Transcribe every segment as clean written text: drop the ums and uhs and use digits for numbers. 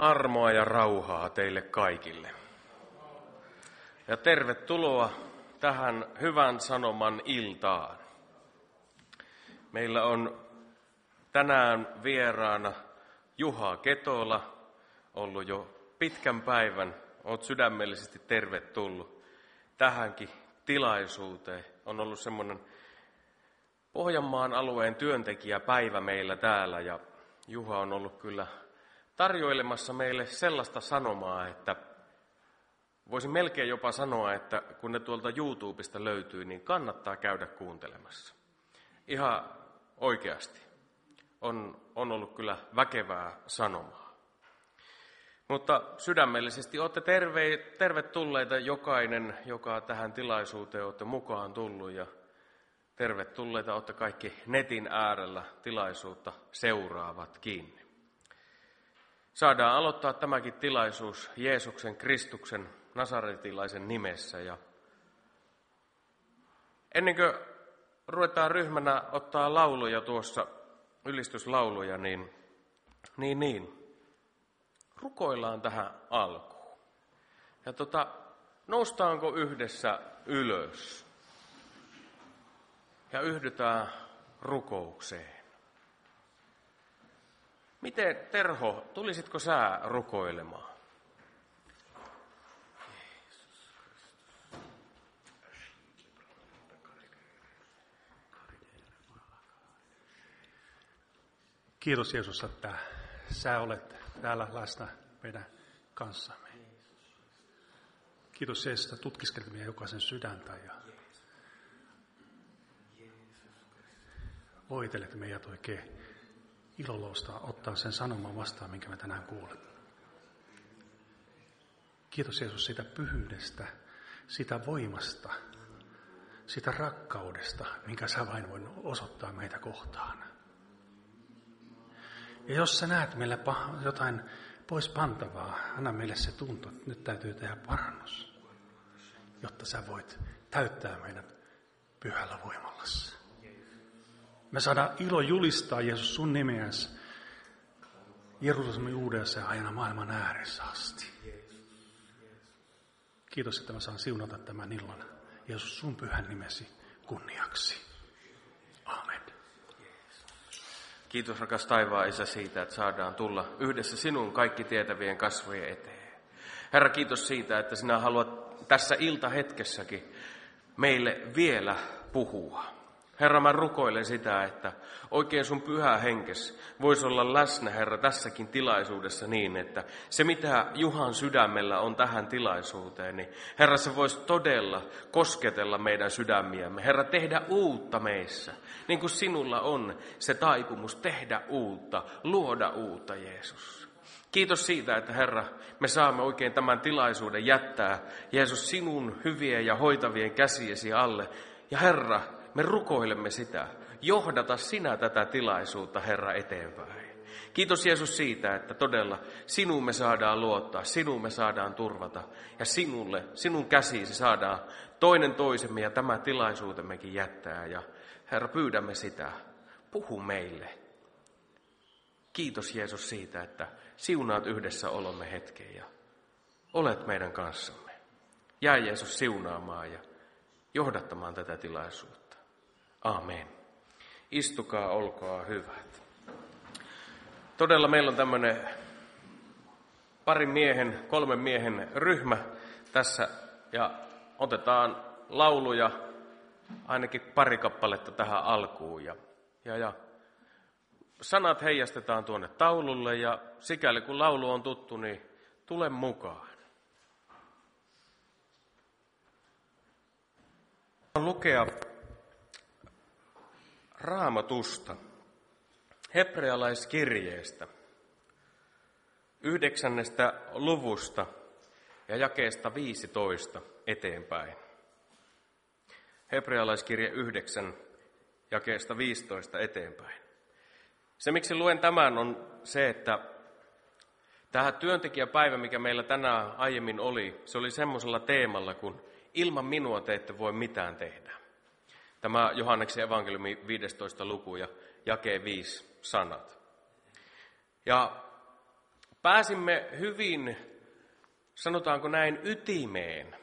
Armoa ja rauhaa teille kaikille. Ja tervetuloa tähän hyvän sanoman iltaan. Meillä on tänään vieraana Juha Ketola, ollut jo pitkän päivän. Olet sydämellisesti tervetullut tähänkin tilaisuuteen. On ollut semmoinen Pohjanmaan alueen työntekijäpäivä meillä täällä ja Juha on ollut kyllä tarjoilemassa meille sellaista sanomaa, että voisin melkein jopa sanoa, että kun ne tuolta YouTubesta löytyy, niin kannattaa käydä kuuntelemassa. Ihan oikeasti. On ollut kyllä väkevää sanomaa. Mutta sydämellisesti olette tervetulleita jokainen, joka tähän tilaisuuteen olette mukaan tullut. Ja tervetulleita olette kaikki netin äärellä tilaisuutta seuraavatkin. Saadaan aloittaa tämäkin tilaisuus Jeesuksen Kristuksen nasaretilaisen nimessä. Ja ennen kuin ruvetaan ryhmänä ottaa lauluja tuossa, ylistyslauluja, niin rukoillaan tähän alkuun. Ja noustaanko yhdessä ylös ja yhdytään rukoukseen. Miten, Terho, tulisitko sä rukoilemaan? Kiitos Jeesus, että sä olet täällä läsnä meidän kanssamme. Kiitos Jeesus, että tutkiskelet meidän jokaisen sydäntä ja voitelet meidät oikein ilolousta ottaa sen sanoman vastaan, minkä me tänään kuulemme. Kiitos Jeesus siitä pyhyydestä, siitä voimasta, siitä rakkaudesta, minkä sä vain voin osoittaa meitä kohtaan. Ja jos sä näet meillä jotain pois pantavaa, anna meille se tunto, että nyt täytyy tehdä parannus, jotta sä voit täyttää meidät pyhällä voimallasi. Me saadaan ilo julistaa Jeesus sun nimeäsi Jerusalemin Juudeassa ja aina maailman ääressä asti. Kiitos, että mä saan siunata tämän illan Jeesus sun pyhän nimesi kunniaksi. Amen. Kiitos rakas taivaan Isä siitä, että saadaan tulla yhdessä sinun kaikki tietävien kasvojen eteen. Herra, kiitos siitä, että sinä haluat tässä iltahetkessäkin meille vielä puhua. Herra, mä rukoilen sitä, että oikein sun pyhä henkes voisi olla läsnä, Herra, tässäkin tilaisuudessa niin, että se mitä Juhan sydämellä on tähän tilaisuuteen, niin Herra, se voisi todella kosketella meidän sydämiämme. Herra, tehdä uutta meissä, niin kuin sinulla on se taipumus tehdä uutta, luoda uutta, Jeesus. Kiitos siitä, että Herra, me saamme oikein tämän tilaisuuden jättää, Jeesus, sinun hyvien ja hoitavien käsiesi alle. Ja Herra, me rukoilemme sitä. Johdata sinä tätä tilaisuutta, Herra, eteenpäin. Kiitos Jeesus siitä, että todella sinuun me saadaan luottaa, sinuun me saadaan turvata ja sinun käsiisi saadaan toinen toisemme ja tämä tilaisuutemmekin jättää. Ja Herra, pyydämme sitä. Puhu meille. Kiitos Jeesus siitä, että siunaat yhdessä olomme hetken ja olet meidän kanssamme. Jää Jeesus siunaamaan ja johdattamaan tätä tilaisuutta. Amen. Istukaa, olkaa hyvät. Todella meillä on tämmöinen 3 miehen ryhmä tässä ja otetaan lauluja, ainakin 2 kappaletta tähän alkuun. Ja sanat heijastetaan tuonne taululle ja sikäli kun laulu on tuttu, niin tule mukaan. Lukea Raamatusta, hebrealaiskirjeestä, 9. luvusta ja jakeesta 15 eteenpäin. Hebrealaiskirje 9, jakeesta 15 eteenpäin. Se, miksi luen tämän, on se, että tämä työntekijäpäivä, mikä meillä tänään aiemmin oli, se oli semmoisella teemalla, kun ilman minua te ette voi mitään tehdä. Tämä Johanneksen evankeliumi 15. luku ja jakee 5 sanat. Ja Pääsimme hyvin, sanotaanko näin, ytimeen,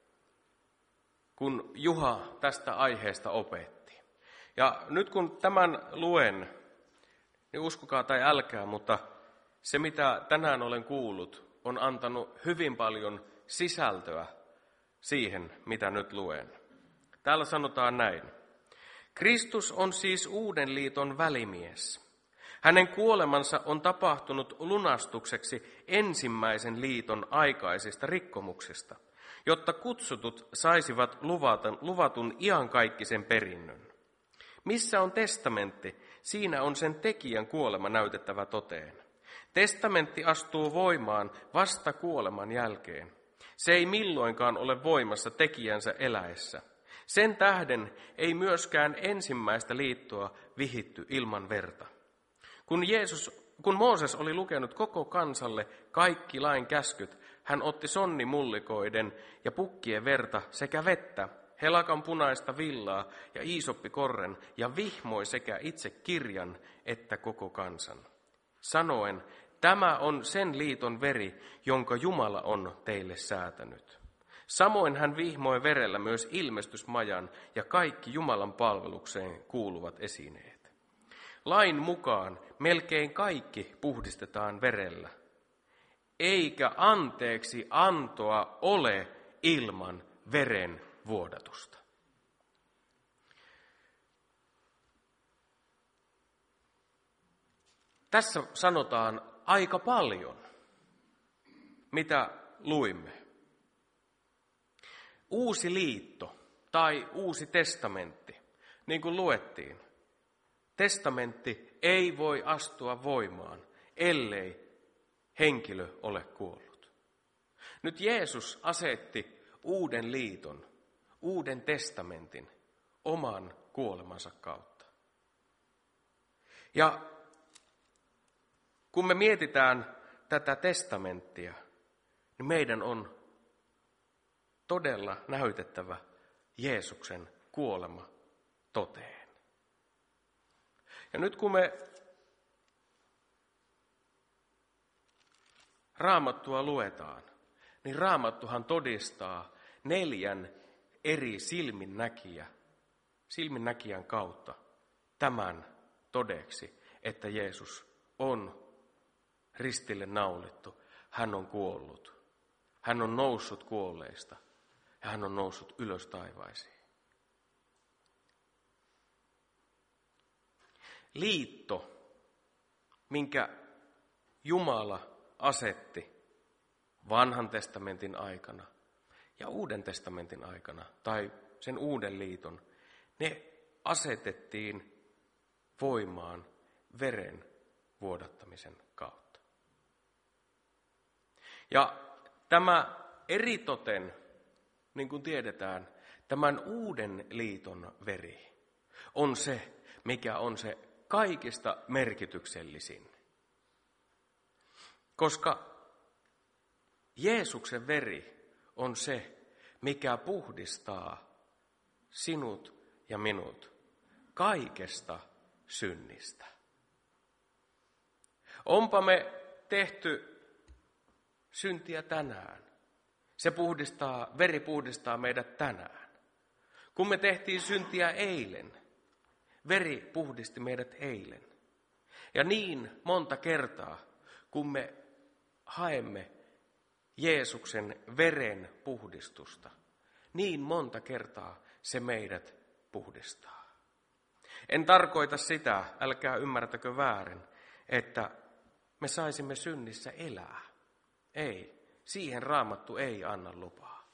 kun Juha tästä aiheesta opetti. Ja nyt kun tämän luen, niin uskokaa tai älkää, mutta se mitä tänään olen kuullut, on antanut hyvin paljon sisältöä siihen, mitä nyt luen. Täällä sanotaan näin. Kristus on siis uuden liiton välimies. Hänen kuolemansa on tapahtunut lunastukseksi ensimmäisen liiton aikaisista rikkomuksista, jotta kutsutut saisivat luvatun iankaikkisen perinnön. Missä on testamentti? Siinä on sen tekijän kuolema näytettävä toteen. Testamentti astuu voimaan vasta kuoleman jälkeen. Se ei milloinkaan ole voimassa tekijänsä eläessä. Sen tähden ei myöskään ensimmäistä liittoa vihitty ilman verta. Kun Mooses oli lukenut koko kansalle kaikki lain käskyt, hän otti sonnimullikoiden ja pukkien verta sekä vettä, helakan punaista villaa ja iisoppikorren ja vihmoi sekä itse kirjan että koko kansan. Sanoen, tämä on sen liiton veri, jonka Jumala on teille säätänyt. Samoin hän vihmoi verellä myös ilmestysmajan ja kaikki Jumalan palvelukseen kuuluvat esineet. Lain mukaan melkein kaikki puhdistetaan verellä, eikä anteeksi antoa ole ilman veren vuodatusta. Tässä sanotaan aika paljon, mitä luimme. Uusi liitto tai uusi testamentti, niin kuin luettiin. Testamentti ei voi astua voimaan, ellei henkilö ole kuollut. Nyt Jeesus asetti uuden liiton, uuden testamentin oman kuolemansa kautta. Ja kun me mietitään tätä testamenttia, niin meidän on todella näytettävä Jeesuksen kuolema toteen. Ja nyt kun me Raamattua luetaan, niin Raamattuhan todistaa 4 eri silminnäkijän kautta tämän todeksi, että Jeesus on ristille naulittu, hän on kuollut, hän on noussut kuolleista ja hän on noussut ylös taivaisiin. Liitto, minkä Jumala asetti vanhan testamentin aikana ja uuden testamentin aikana, tai sen uuden liiton, ne asetettiin voimaan veren vuodattamisen kautta. Ja tämä eritoten, niin kuin tiedetään, tämän uuden liiton veri on se, mikä on se kaikista merkityksellisin. Koska Jeesuksen veri on se, mikä puhdistaa sinut ja minut kaikesta synnistä. Onpa me tehty syntiä tänään. Veri puhdistaa meidät tänään. Kun me tehtiin syntiä eilen, veri puhdisti meidät eilen. Ja niin monta kertaa, kun me haemme Jeesuksen veren puhdistusta, niin monta kertaa se meidät puhdistaa. En tarkoita sitä, älkää ymmärtäkö väärin, että me saisimme synnissä elää. Ei, siihen Raamattu ei anna lupaa.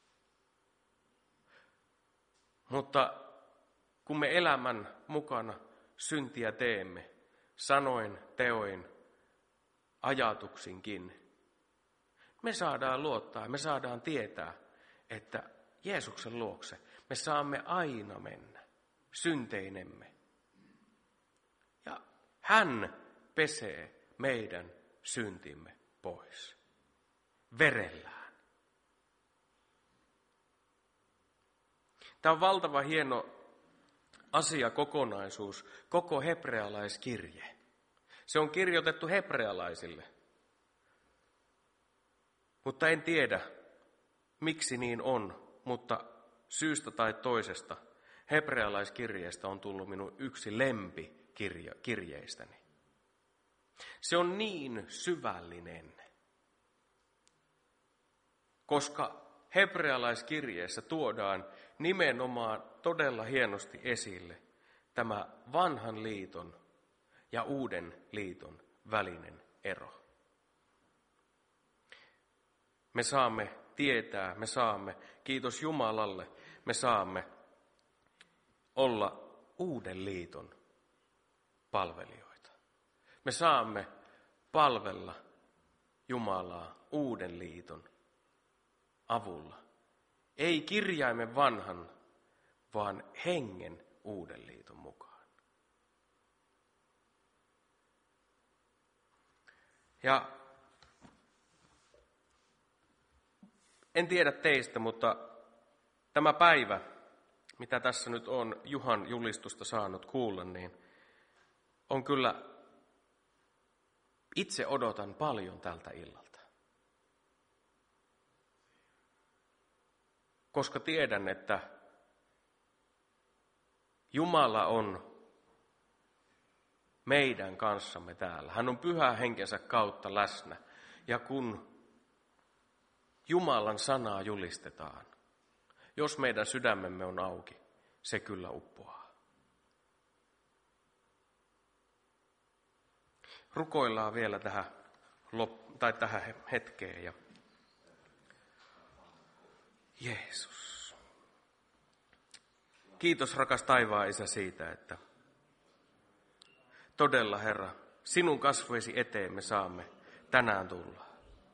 Mutta kun me elämän mukana syntiä teemme, sanoin, teoin, ajatuksinkin, me saadaan luottaa ja me saadaan tietää, että Jeesuksen luokse me saamme aina mennä synteinemme. Ja hän pesee meidän syntimme pois verellään. Tämä on valtava hieno asiakokonaisuus, koko hebrealaiskirje. Se on kirjoitettu hebrealaisille. Mutta en tiedä, miksi niin on, mutta syystä tai toisesta hebrealaiskirjeestä on tullut minun yksi lempikirjeistäni. Se on niin syvällinen, koska hebrealaiskirjeessä tuodaan nimenomaan todella hienosti esille tämä vanhan liiton ja uuden liiton välinen ero. Me saamme tietää, me saamme, kiitos Jumalalle, me saamme olla uuden liiton palvelijoita. Me saamme palvella Jumalaa uuden liiton avulla. Ei kirjaimen vanhan, vaan hengen uuden liiton mukaan. Ja en tiedä teistä, mutta tämä päivä, mitä tässä nyt on Juhan julistusta saanut kuulla, niin on kyllä, itse odotan paljon tältä illalta. Koska tiedän, että Jumala on meidän kanssamme täällä. Hän on Pyhän Henkensä kautta läsnä. Ja kun Jumalan sanaa julistetaan, jos meidän sydämemme on auki, se kyllä uppoaa. Rukoillaan vielä tähän hetkeen. Ja Jeesus. Kiitos rakas taivaan Isä siitä, että todella Herra, sinun kasvojesi eteen me saamme tänään tulla.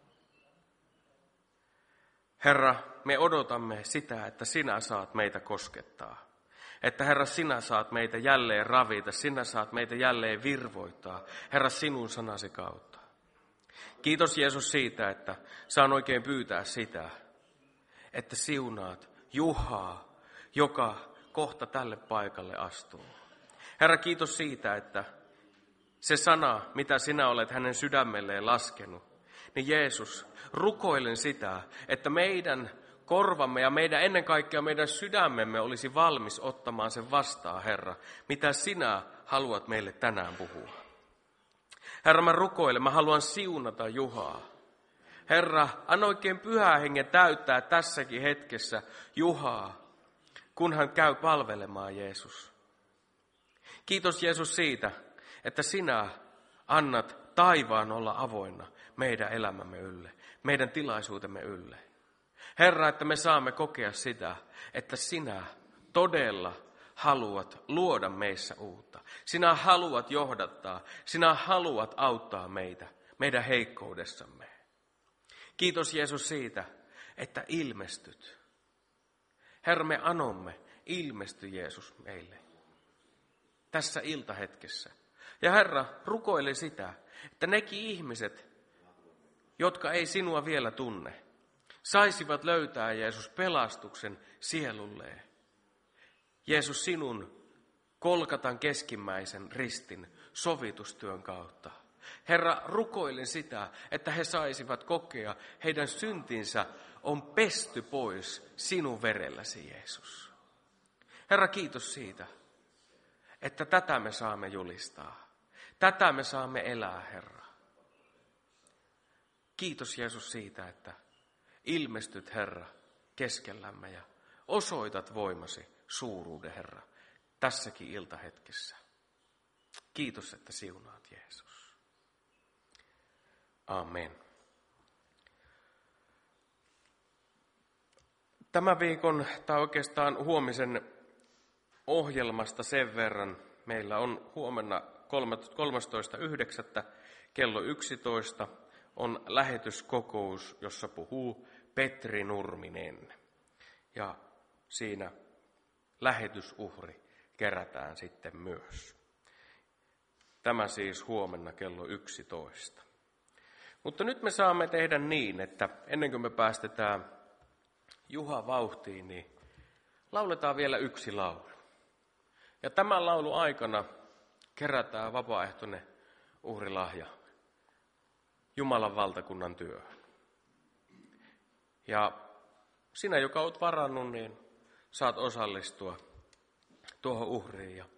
Herra, me odotamme sitä, että sinä saat meitä koskettaa. Että Herra, sinä saat meitä jälleen ravita, sinä saat meitä jälleen virvoittaa, Herra, sinun sanasi kautta. Kiitos Jeesus siitä, että saan oikein pyytää sitä, että siunaat Juhaa, joka kohta tälle paikalle astuu. Herra, kiitos siitä, että se sana, mitä sinä olet hänen sydämelleen laskenut, niin Jeesus, rukoilen sitä, että meidän korvamme ja ennen kaikkea meidän sydämemme olisi valmis ottamaan sen vastaan, Herra, mitä sinä haluat meille tänään puhua. Herra, mä rukoilen, mä haluan siunata Juhaa. Herra, anna oikein Pyhän Hengen täyttää tässäkin hetkessä Juhaa, kun hän käy palvelemaan Jeesus. Kiitos Jeesus siitä, että sinä annat taivaan olla avoinna meidän elämämme ylle, meidän tilaisuutemme ylle. Herra, että me saamme kokea sitä, että sinä todella haluat luoda meissä uutta. Sinä haluat johdattaa, sinä haluat auttaa meitä, meidän heikkoudessamme. Kiitos Jeesus siitä, että ilmestyt. Herra, me anomme, ilmesty Jeesus meille tässä iltahetkessä. Ja Herra, rukoile sitä, että nekin ihmiset, jotka ei sinua vielä tunne, saisivat löytää Jeesus pelastuksen sielulleen. Jeesus sinun Kolkatan keskimmäisen ristin sovitustyön kautta. Herra, rukoilin sitä, että he saisivat kokea, heidän syntinsä on pesty pois sinun verelläsi, Jeesus. Herra, kiitos siitä, että tätä me saamme julistaa. Tätä me saamme elää, Herra. Kiitos Jeesus siitä, että ilmestyt, Herra, keskellämme ja osoitat voimasi suuruuden, Herra, tässäkin iltahetkessä. Kiitos, että siunaat, Jeesus. Amen. Tämän viikon, tai oikeastaan huomisen ohjelmasta sen verran. Meillä on huomenna 13.9. kello 11 on lähetyskokous, jossa puhuu Petri Nurminen. Ja siinä lähetysuhri kerätään sitten myös. Tämä siis huomenna kello 11. Mutta nyt me saamme tehdä niin, että ennen kuin me päästetään Juha vauhtiin, niin lauletaan vielä yksi laulu. Ja tämän laulun aikana kerätään vapaaehtoinen uhrilahja Jumalan valtakunnan työhön. Ja sinä, joka olet varannut, niin saat osallistua tuohon uhriin. Ja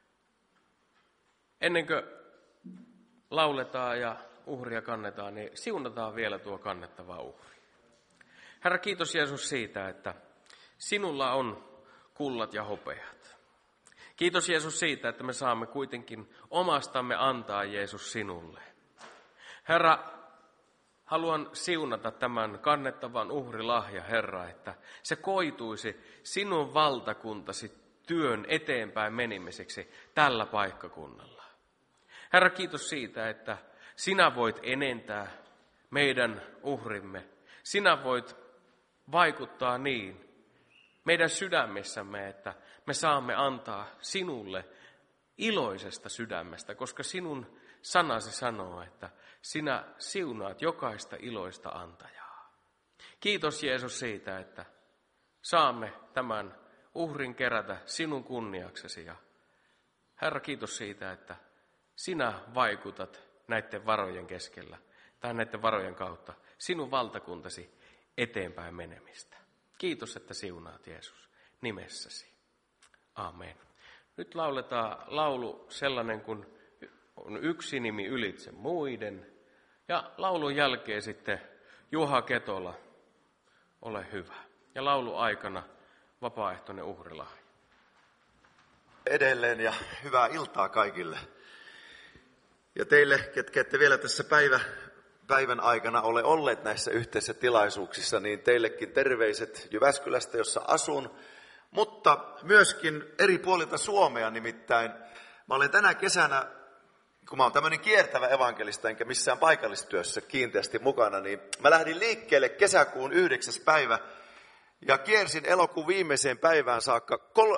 ennen kuin lauletaan ja uhria kannetaan, niin siunataan vielä tuo kannettava uhri. Herra, kiitos Jeesus siitä, että sinulla on kullat ja hopeat. Kiitos Jeesus siitä, että me saamme kuitenkin omastamme antaa Jeesus sinulle. Herra, haluan siunata tämän kannettavan uhrilahja, Herra, että se koituisi sinun valtakuntasi työn eteenpäin menimiseksi tällä paikkakunnalla. Herra, kiitos siitä, että sinä voit enentää meidän uhrimme. Sinä voit vaikuttaa niin meidän sydämessämme, että me saamme antaa sinulle iloisesta sydämestä, koska sinun sanasi sanoo, että sinä siunaat jokaista iloista antajaa. Kiitos Jeesus siitä, että saamme tämän uhrin kerätä sinun kunniaksesi. Ja Herra, kiitos siitä, että sinä vaikutat näiden varojen keskellä tai näiden varojen kautta sinun valtakuntasi eteenpäin menemistä. Kiitos, että siunaat Jeesus nimessäsi. Amen. Nyt lauletaan laulu sellainen kuin on yksi nimi ylitse muiden. Ja laulun jälkeen sitten Juha Ketola, ole hyvä. Ja laulu aikana vapaaehtoinen uhrilahja. Edelleen ja hyvää iltaa kaikille. Ja teille, ketkä ette vielä tässä päivän aikana ole olleet näissä yhteisissä tilaisuuksissa, niin teillekin terveiset Jyväskylästä, jossa asun, mutta myöskin eri puolilta Suomea nimittäin. Mä olen tänä kesänä, kun mä oon tämmöinen kiertävä evankelista, enkä missään paikallistyössä kiinteästi mukana, niin mä lähdin liikkeelle kesäkuun 9. päivä ja kiersin elokuun viimeiseen päivään saakka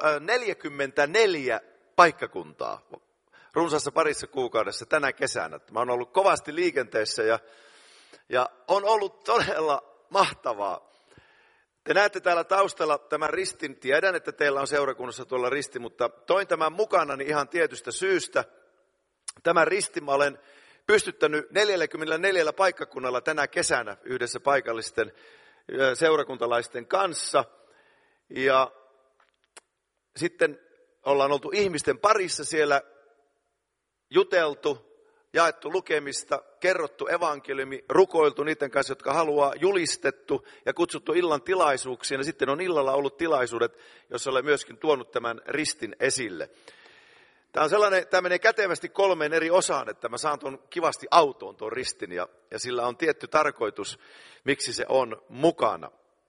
44 paikkakuntaa. Runsaassa parissa kuukaudessa tänä kesänä. Mä oon ollut kovasti liikenteessä ja on ollut todella mahtavaa. Te näette täällä taustalla tämän ristin. Tiedän, että teillä on seurakunnassa tuolla risti, mutta toin tämän mukana niin ihan tietystä syystä. Tämän ristin mä olen pystyttänyt 44 paikkakunnalla tänä kesänä yhdessä paikallisten seurakuntalaisten kanssa. Ja sitten ollaan oltu ihmisten parissa siellä, juteltu, jaettu lukemista, kerrottu evankeliumi, rukoiltu niiden kanssa, jotka haluaa, julistettu ja kutsuttu illan tilaisuuksiin. Ja sitten on illalla ollut tilaisuudet, joissa olen myöskin tuonut tämän ristin esille. Tämä menee kätevästi 3 eri osaan, että mä saan tuon kivasti autoon tuon ristin ja sillä on tietty tarkoitus, miksi se on mukana.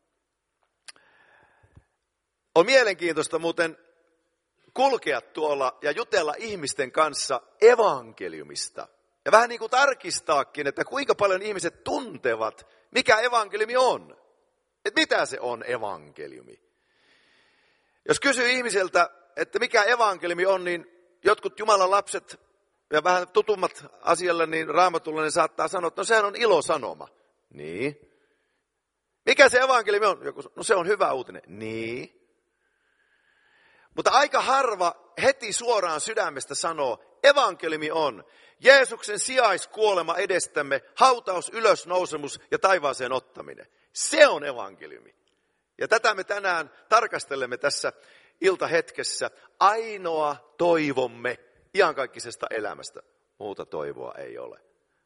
On mielenkiintoista muuten kulkea tuolla ja jutella ihmisten kanssa evankeliumista. Ja vähän niin kuin tarkistaakin, että kuinka paljon ihmiset tuntevat, mikä evankeliumi on. Että mitä se on evankeliumi. Jos kysyy ihmiseltä, että mikä evankeliumi on, niin jotkut Jumalan lapset ja vähän tutummat asialle, niin Raamatulla ne saattaa sanoa, että no sehän on ilosanoma. Niin. Mikä se evankeliumi on? Joku, no se on hyvä uutinen. Niin. Mutta aika harva heti suoraan sydämestä sanoo, evankeliumi on Jeesuksen sijaiskuolema edestämme, hautaus, ylösnousemus ja taivaaseen ottaminen. Se on evankeliumi. Ja tätä me tänään tarkastelemme tässä iltahetkessä. Ainoa toivomme iankaikkisesta elämästä. Muuta toivoa ei ole.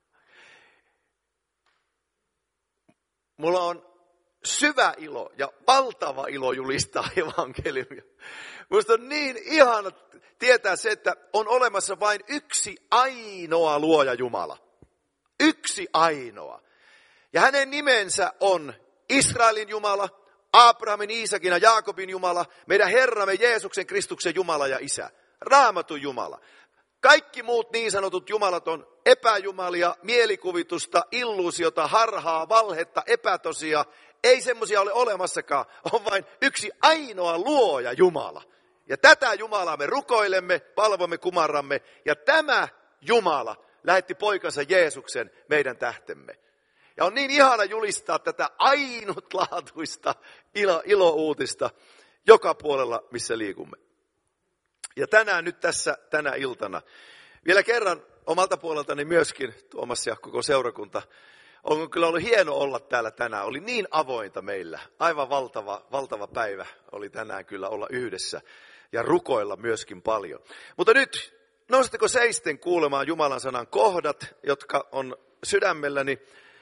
Mulla on syvä ilo ja valtava ilo julistaa evankeliumia. Minusta on niin ihana tietää se, että on olemassa vain yksi ainoa luoja Jumala. Yksi ainoa. Ja hänen nimensä on Israelin Jumala, Abrahamin, Iisakin ja Jaakobin Jumala, meidän Herramme Jeesuksen Kristuksen Jumala ja Isä. Raamatun Jumala. Kaikki muut niin sanotut jumalat on epäjumalia, mielikuvitusta, illuusiota, harhaa, valhetta, epätosia. Ei semmoisia ole olemassakaan. On vain yksi ainoa luoja Jumala. Ja tätä Jumalaa me rukoilemme, palvomme, kumarramme. Ja tämä Jumala lähetti poikansa Jeesuksen meidän tähtemme. Ja on niin ihana julistaa tätä ainutlaatuista ilouutista joka puolella, missä liikumme. Ja tänään nyt tänä iltana vielä kerran omalta puoleltani myöskin Tuomas ja koko seurakunta On kyllä ollut hieno olla täällä tänään. Oli niin avointa meillä. Aivan valtava päivä oli tänään kyllä olla yhdessä ja rukoilla myöskin paljon. Mutta nyt nousitteko seisten kuulemaan Jumalan sanan kohdat, jotka on sydämelläni.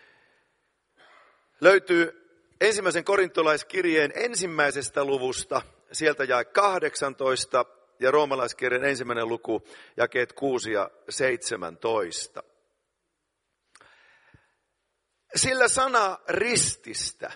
Löytyy ensimmäisen korintolaiskirjeen 1. luvusta, sieltä jae 18 ja roomalaiskirjan 1. luku, jakeet 6 ja 17. Sillä sana rististä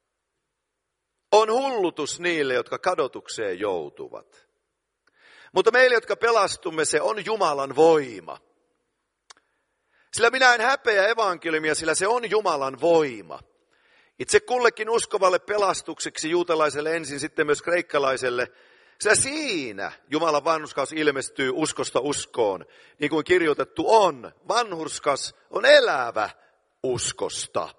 on hullutus niille, jotka kadotukseen joutuvat. Mutta meille, jotka pelastumme, se on Jumalan voima. Sillä minä en häpeä evankeliumia, sillä se on Jumalan voima. Itse kullekin uskovalle pelastukseksi, juutalaiselle ensin, sitten myös kreikkalaiselle. Sillä siinä Jumalan vanhurskas ilmestyy uskosta uskoon, niin kuin kirjoitettu on. Vanhurskas on elävä uskosta.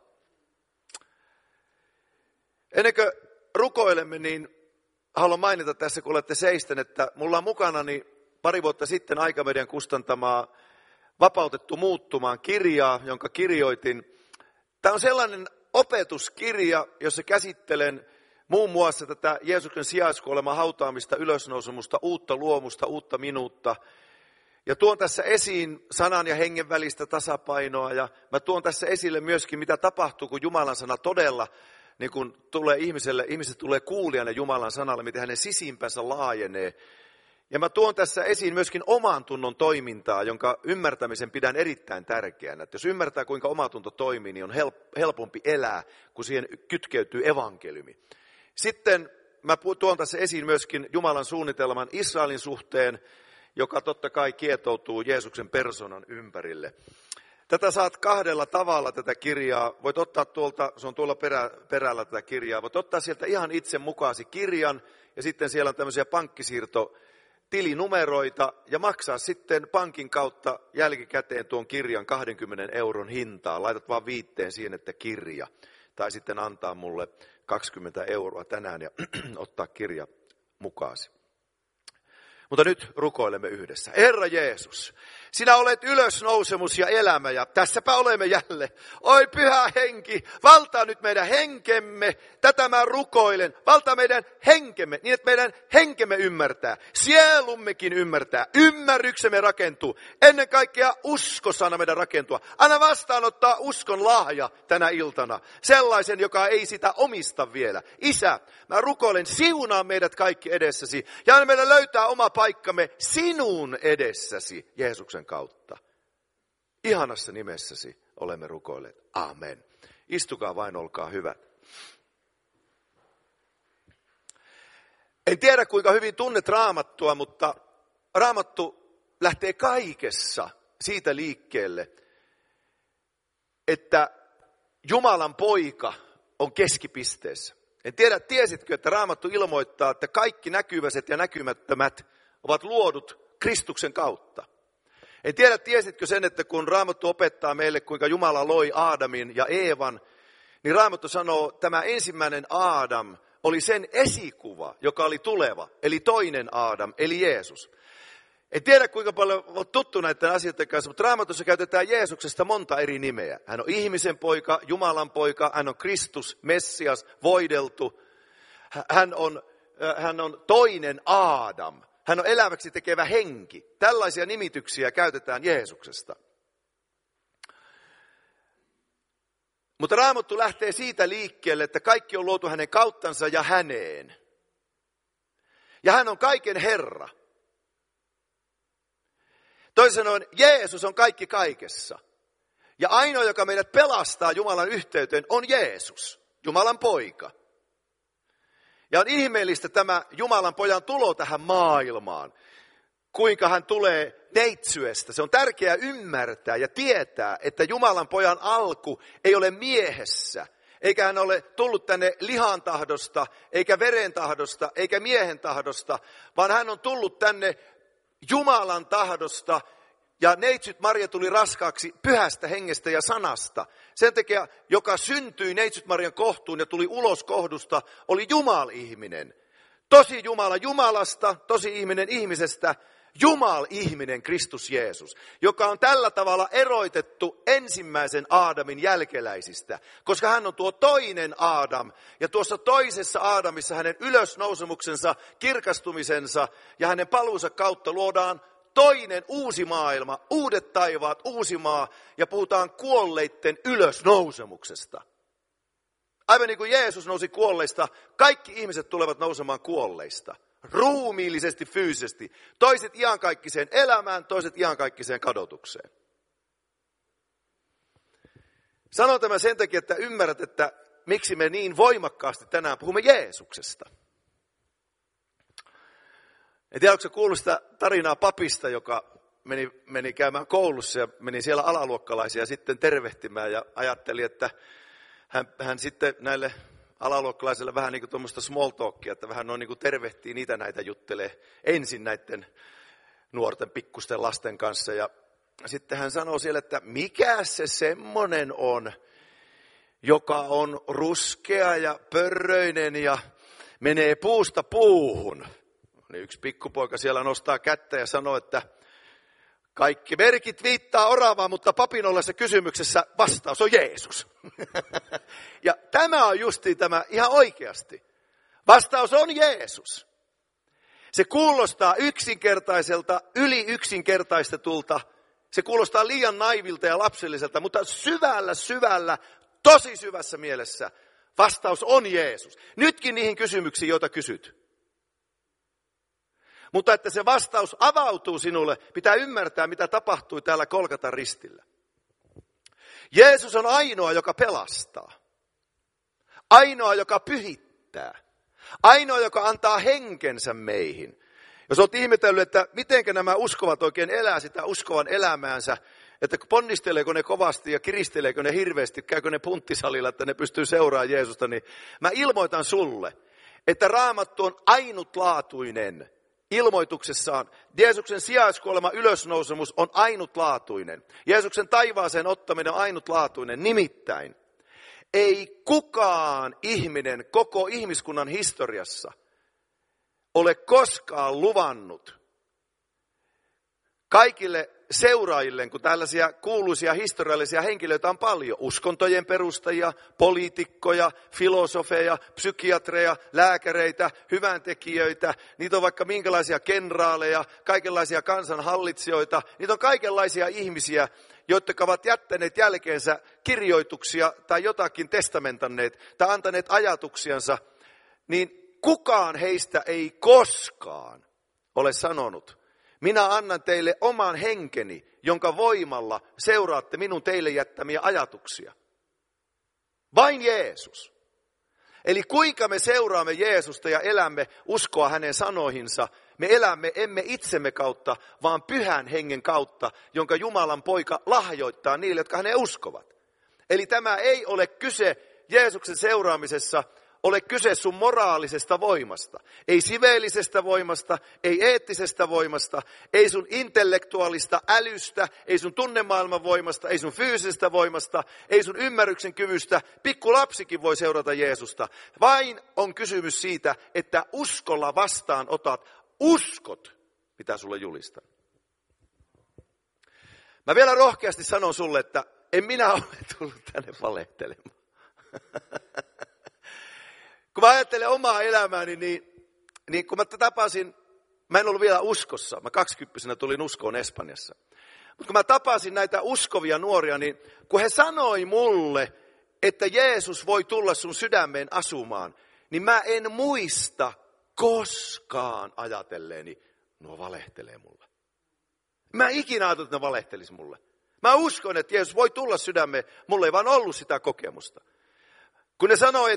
Ennen kuin rukoilemme, niin haluan mainita tässä, kun olette seisten, että mulla on mukanani pari vuotta sitten Aikamedian kustantamaa Vapautettu muuttumaan -kirjaa, jonka kirjoitin. Tämä on sellainen opetuskirja, jossa käsittelen muun muassa tätä Jeesuksen sijaiskuoleman, hautaamista, ylösnousumusta, uutta luomusta, uutta minuutta. Ja tuon tässä esiin sanan ja hengen välistä tasapainoa, ja mä tuon tässä esille myöskin, mitä tapahtuu, kun Jumalan sana todella, niin kun tulee ihmiset tulee kuulijana Jumalan sanalle, miten hänen sisimpänsä laajenee. Ja mä tuon tässä esiin myöskin oman tunnon toimintaa, jonka ymmärtämisen pidän erittäin tärkeänä. Että jos ymmärtää, kuinka omatunto toimii, niin on helpompi elää, kun siihen kytkeytyy evankeliumi. Sitten mä tuon tässä esiin myöskin Jumalan suunnitelman Israelin suhteen, joka totta kai kietoutuu Jeesuksen persoonan ympärille. Tätä saat kahdella tavalla tätä kirjaa. Voit ottaa tuolta, se on tuolla perällä tätä kirjaa, voit ottaa sieltä ihan itse mukaasi kirjan, ja sitten siellä on tämmöisiä pankkisiirtotilinumeroita, ja maksaa sitten pankin kautta jälkikäteen tuon kirjan 20 € hintaa. Laitat vaan viitteen siihen, että kirja. Tai sitten antaa mulle 20 € tänään ja ottaa kirja mukaasi. Mutta nyt rukoilemme yhdessä. Herra Jeesus, sinä olet ylösnousemus ja elämä, ja tässäpä olemme jälleen. Oi Pyhä Henki, valtaa nyt meidän henkemme, tätä mä rukoilen. Valtaa meidän henkemme, niin että meidän henkemme ymmärtää, sielummekin ymmärtää, ymmärryksemme rakentuu. Ennen kaikkea uskosana meidän rakentua. Anna vastaanottaa uskon lahja tänä iltana, sellaisen, joka ei sitä omista vielä. Isä, mä rukoilen, siunaa meidät kaikki edessäsi, ja anna meidän löytää oma paikkamme sinun edessäsi Jeesuksen kautta. Ihanassa nimessäsi olemme rukoilleet. Amen. Istukaa vain, olkaa hyvät. En tiedä, kuinka hyvin tunnet Raamattua, mutta Raamattu lähtee kaikessa siitä liikkeelle, että Jumalan poika on keskipisteessä. En tiedä, tiesitkö, että Raamattu ilmoittaa, että kaikki näkyväiset ja näkymättömät ovat luodut Kristuksen kautta. En tiedä, tiesitkö sen, että kun Raamattu opettaa meille, kuinka Jumala loi Aadamin ja Eevan, niin Raamattu sanoo, että tämä ensimmäinen Aadam oli sen esikuva, joka oli tuleva, eli toinen Aadam, eli Jeesus. En tiedä, kuinka paljon olet tuttu näiden asioiden kanssa, mutta Raamatussa käytetään Jeesuksesta monta eri nimeä. Hän on ihmisen poika, Jumalan poika, hän on Kristus, Messias, voideltu. Hän on toinen Aadam. Hän on eläväksi tekevä henki. Tällaisia nimityksiä käytetään Jeesuksesta. Mutta Raamattu lähtee siitä liikkeelle, että kaikki on luotu hänen kauttansa ja häneen. Ja hän on kaiken Herra. Toisin sanoen, Jeesus on kaikki kaikessa. Ja ainoa, joka meidät pelastaa Jumalan yhteyteen, on Jeesus, Jumalan poika. Ja on ihmeellistä tämä Jumalan pojan tulo tähän maailmaan. Kuinka hän tulee neitsyestä. Se on tärkeää ymmärtää ja tietää, että Jumalan pojan alku ei ole miehessä. Eikä hän ole tullut tänne lihan tahdosta, eikä veren tahdosta, eikä miehen tahdosta, vaan hän on tullut tänne Jumalan tahdosta, ja neitsyt Maria tuli raskaaksi pyhästä hengestä ja sanasta. Sen takia, joka syntyi neitsyt Marian kohtuun ja tuli ulos kohdusta, oli Jumal-ihminen. Tosi Jumala Jumalasta, tosi ihminen ihmisestä, Jumal-ihminen Kristus Jeesus, joka on tällä tavalla eroitettu ensimmäisen Aadamin jälkeläisistä, koska hän on tuo toinen Aadam. Ja tuossa toisessa Aadamissa hänen ylösnousemuksensa, kirkastumisensa ja hänen paluunsa kautta luodaan toinen uusi maailma, uudet taivaat, uusi maa, ja puhutaan kuolleitten ylösnousemuksesta. Aivan niin kuin Jeesus nousi kuolleista, kaikki ihmiset tulevat nousemaan kuolleista. Ruumiillisesti, fyysisesti. Toiset iankaikkiseen elämään, toiset iankaikkiseen kadotukseen. Sanon tämän sen takia, että ymmärrät, että miksi me niin voimakkaasti tänään puhumme Jeesuksesta. En tiedä, onko se kuullut sitä tarinaa papista, joka meni käymään koulussa ja meni siellä alaluokkalaisia sitten tervehtimään ja ajatteli, että hän sitten näille alaluokkalaisille vähän niin kuin tuommoista small talkia, että vähän noin niin kuin tervehtii niitä näitä juttelee ensin näiden nuorten pikkusten lasten kanssa. Ja sitten hän sanoo siellä, että mikä se semmoinen on, joka on ruskea ja pörröinen ja menee puusta puuhun. Niin yksi pikkupoika siellä nostaa kättä ja sanoo, että kaikki merkit viittaa oravaan, mutta papin ollessa kysymyksessä vastaus on Jeesus. Ja tämä on justiin tämä ihan oikeasti. Vastaus on Jeesus. Se kuulostaa yksinkertaiselta, yli yksinkertaistetulta. Se kuulostaa liian naivilta ja lapselliselta, mutta syvällä, tosi syvässä mielessä vastaus on Jeesus. Nytkin niihin kysymyksiin, joita kysyt. Mutta että se vastaus avautuu sinulle, pitää ymmärtää, mitä tapahtui täällä Golgatan ristillä. Jeesus on ainoa, joka pelastaa. Ainoa, joka pyhittää. Ainoa, joka antaa henkensä meihin. Jos olet ihmetellyt, että miten nämä uskovat oikein elää sitä uskovan elämäänsä, että ponnisteleeko ne kovasti ja kiristeleekö ne hirveästi, käykö ne punttisalilla, että ne pystyy seuraamaan Jeesusta, niin mä ilmoitan sulle, että Raamattu on ainutlaatuinen. Ilmoituksessaan Jeesuksen sijaiskuolema ylösnousemus on ainutlaatuinen. Jeesuksen taivaaseen ottaminen on ainutlaatuinen. Nimittäin ei kukaan ihminen koko ihmiskunnan historiassa ole koskaan luvannut kaikille seuraajille, kun tällaisia kuuluisia historiallisia henkilöitä on paljon, uskontojen perustajia, poliitikkoja, filosofeja, psykiatreja, lääkäreitä, hyväntekijöitä, niitä on vaikka minkälaisia kenraaleja, kaikenlaisia kansanhallitsijoita, niitä on kaikenlaisia ihmisiä, jotka ovat jättäneet jälkeensä kirjoituksia tai jotakin testamentanneet tai antaneet ajatuksiansa, niin kukaan heistä ei koskaan ole sanonut, minä annan teille oman henkeni, jonka voimalla seuraatte minun teille jättämiä ajatuksia. Vain Jeesus. Eli kuinka me seuraamme Jeesusta ja elämme uskoa hänen sanoihinsa, me elämme emme itsemme kautta, vaan pyhän hengen kautta, jonka Jumalan poika lahjoittaa niille, jotka hänen uskovat. Eli tämä ei ole kyse Jeesuksen seuraamisessa, ole kyse sun moraalisesta voimasta. Ei siveellisestä voimasta, ei eettisestä voimasta, ei sun intellektuaalista älystä, ei sun tunnemaailman voimasta, ei sun fyysisestä voimasta, ei sun ymmärryksen kyvystä. Pikku lapsikin voi seurata Jeesusta. Vain on kysymys siitä, että uskolla vastaan otat, uskot, mitä sulle julistan. Mä vielä rohkeasti sanon sulle, että en minä ole tullut tänne valehtelemaan. Kun mä ajattelen omaa elämääni, niin kun mä tapasin, mä en ollut vielä uskossa, mä 20-vuotiaana tulin uskoon Espanjassa. Mutta kun mä tapasin näitä uskovia nuoria, niin kun he sanoi mulle, että Jeesus voi tulla sun sydämeen asumaan, niin mä en muista koskaan ajatelleeni, nuo valehtelee mulle. Mä en ikinä ajatellut, että ne valehtelis mulle. Mä uskon, että Jeesus voi tulla sydämeen, mulla ei vaan ollut sitä kokemusta. Kun ne sanoi,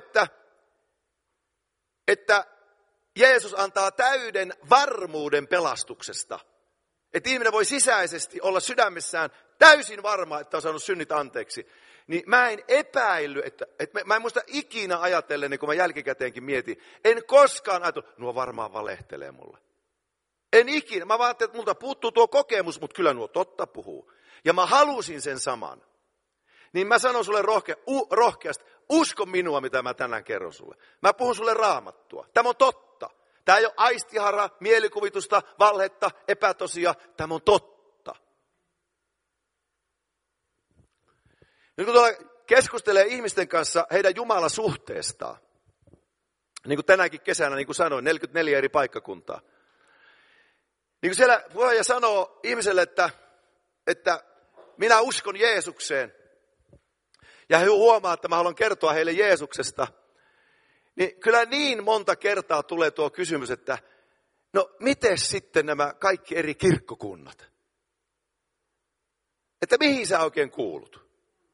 että Jeesus antaa täyden varmuuden pelastuksesta. Että ihminen voi sisäisesti olla sydämessään täysin varma, että on saanut synnit anteeksi. Niin mä en epäilly, että mä en muista ikinä ajatellen, kun mä jälkikäteenkin mietin. En koskaan ajatellut, nuo varmaan valehtelee mulle. En ikinä. Mä vaan ajattelin, että multa puuttuu tuo kokemus, mutta kyllä nuo totta puhuu. Ja mä halusin sen saman. Niin mä sanon sulle rohkeasti, usko minua, mitä mä tänään kerron sulle. Mä puhun sulle Raamattua. Tämä on totta. Tämä ei ole aistihara, mielikuvitusta, valhetta, epätosia. Tämä on totta. Nyt kun tuolla keskustelee ihmisten kanssa heidän Jumalasuhteestaan, niin kuin tänäkin kesänä, niin kuin sanoin, 44 eri paikkakuntaa. Niin kuin siellä puhuja sanoo ihmiselle, että minä uskon Jeesukseen, ja he huomaa, että mä haluan kertoa heille Jeesuksesta, niin kyllä niin monta kertaa tulee tuo kysymys, että no miten sitten nämä kaikki eri kirkkokunnat? Että mihin sä oikein kuulut?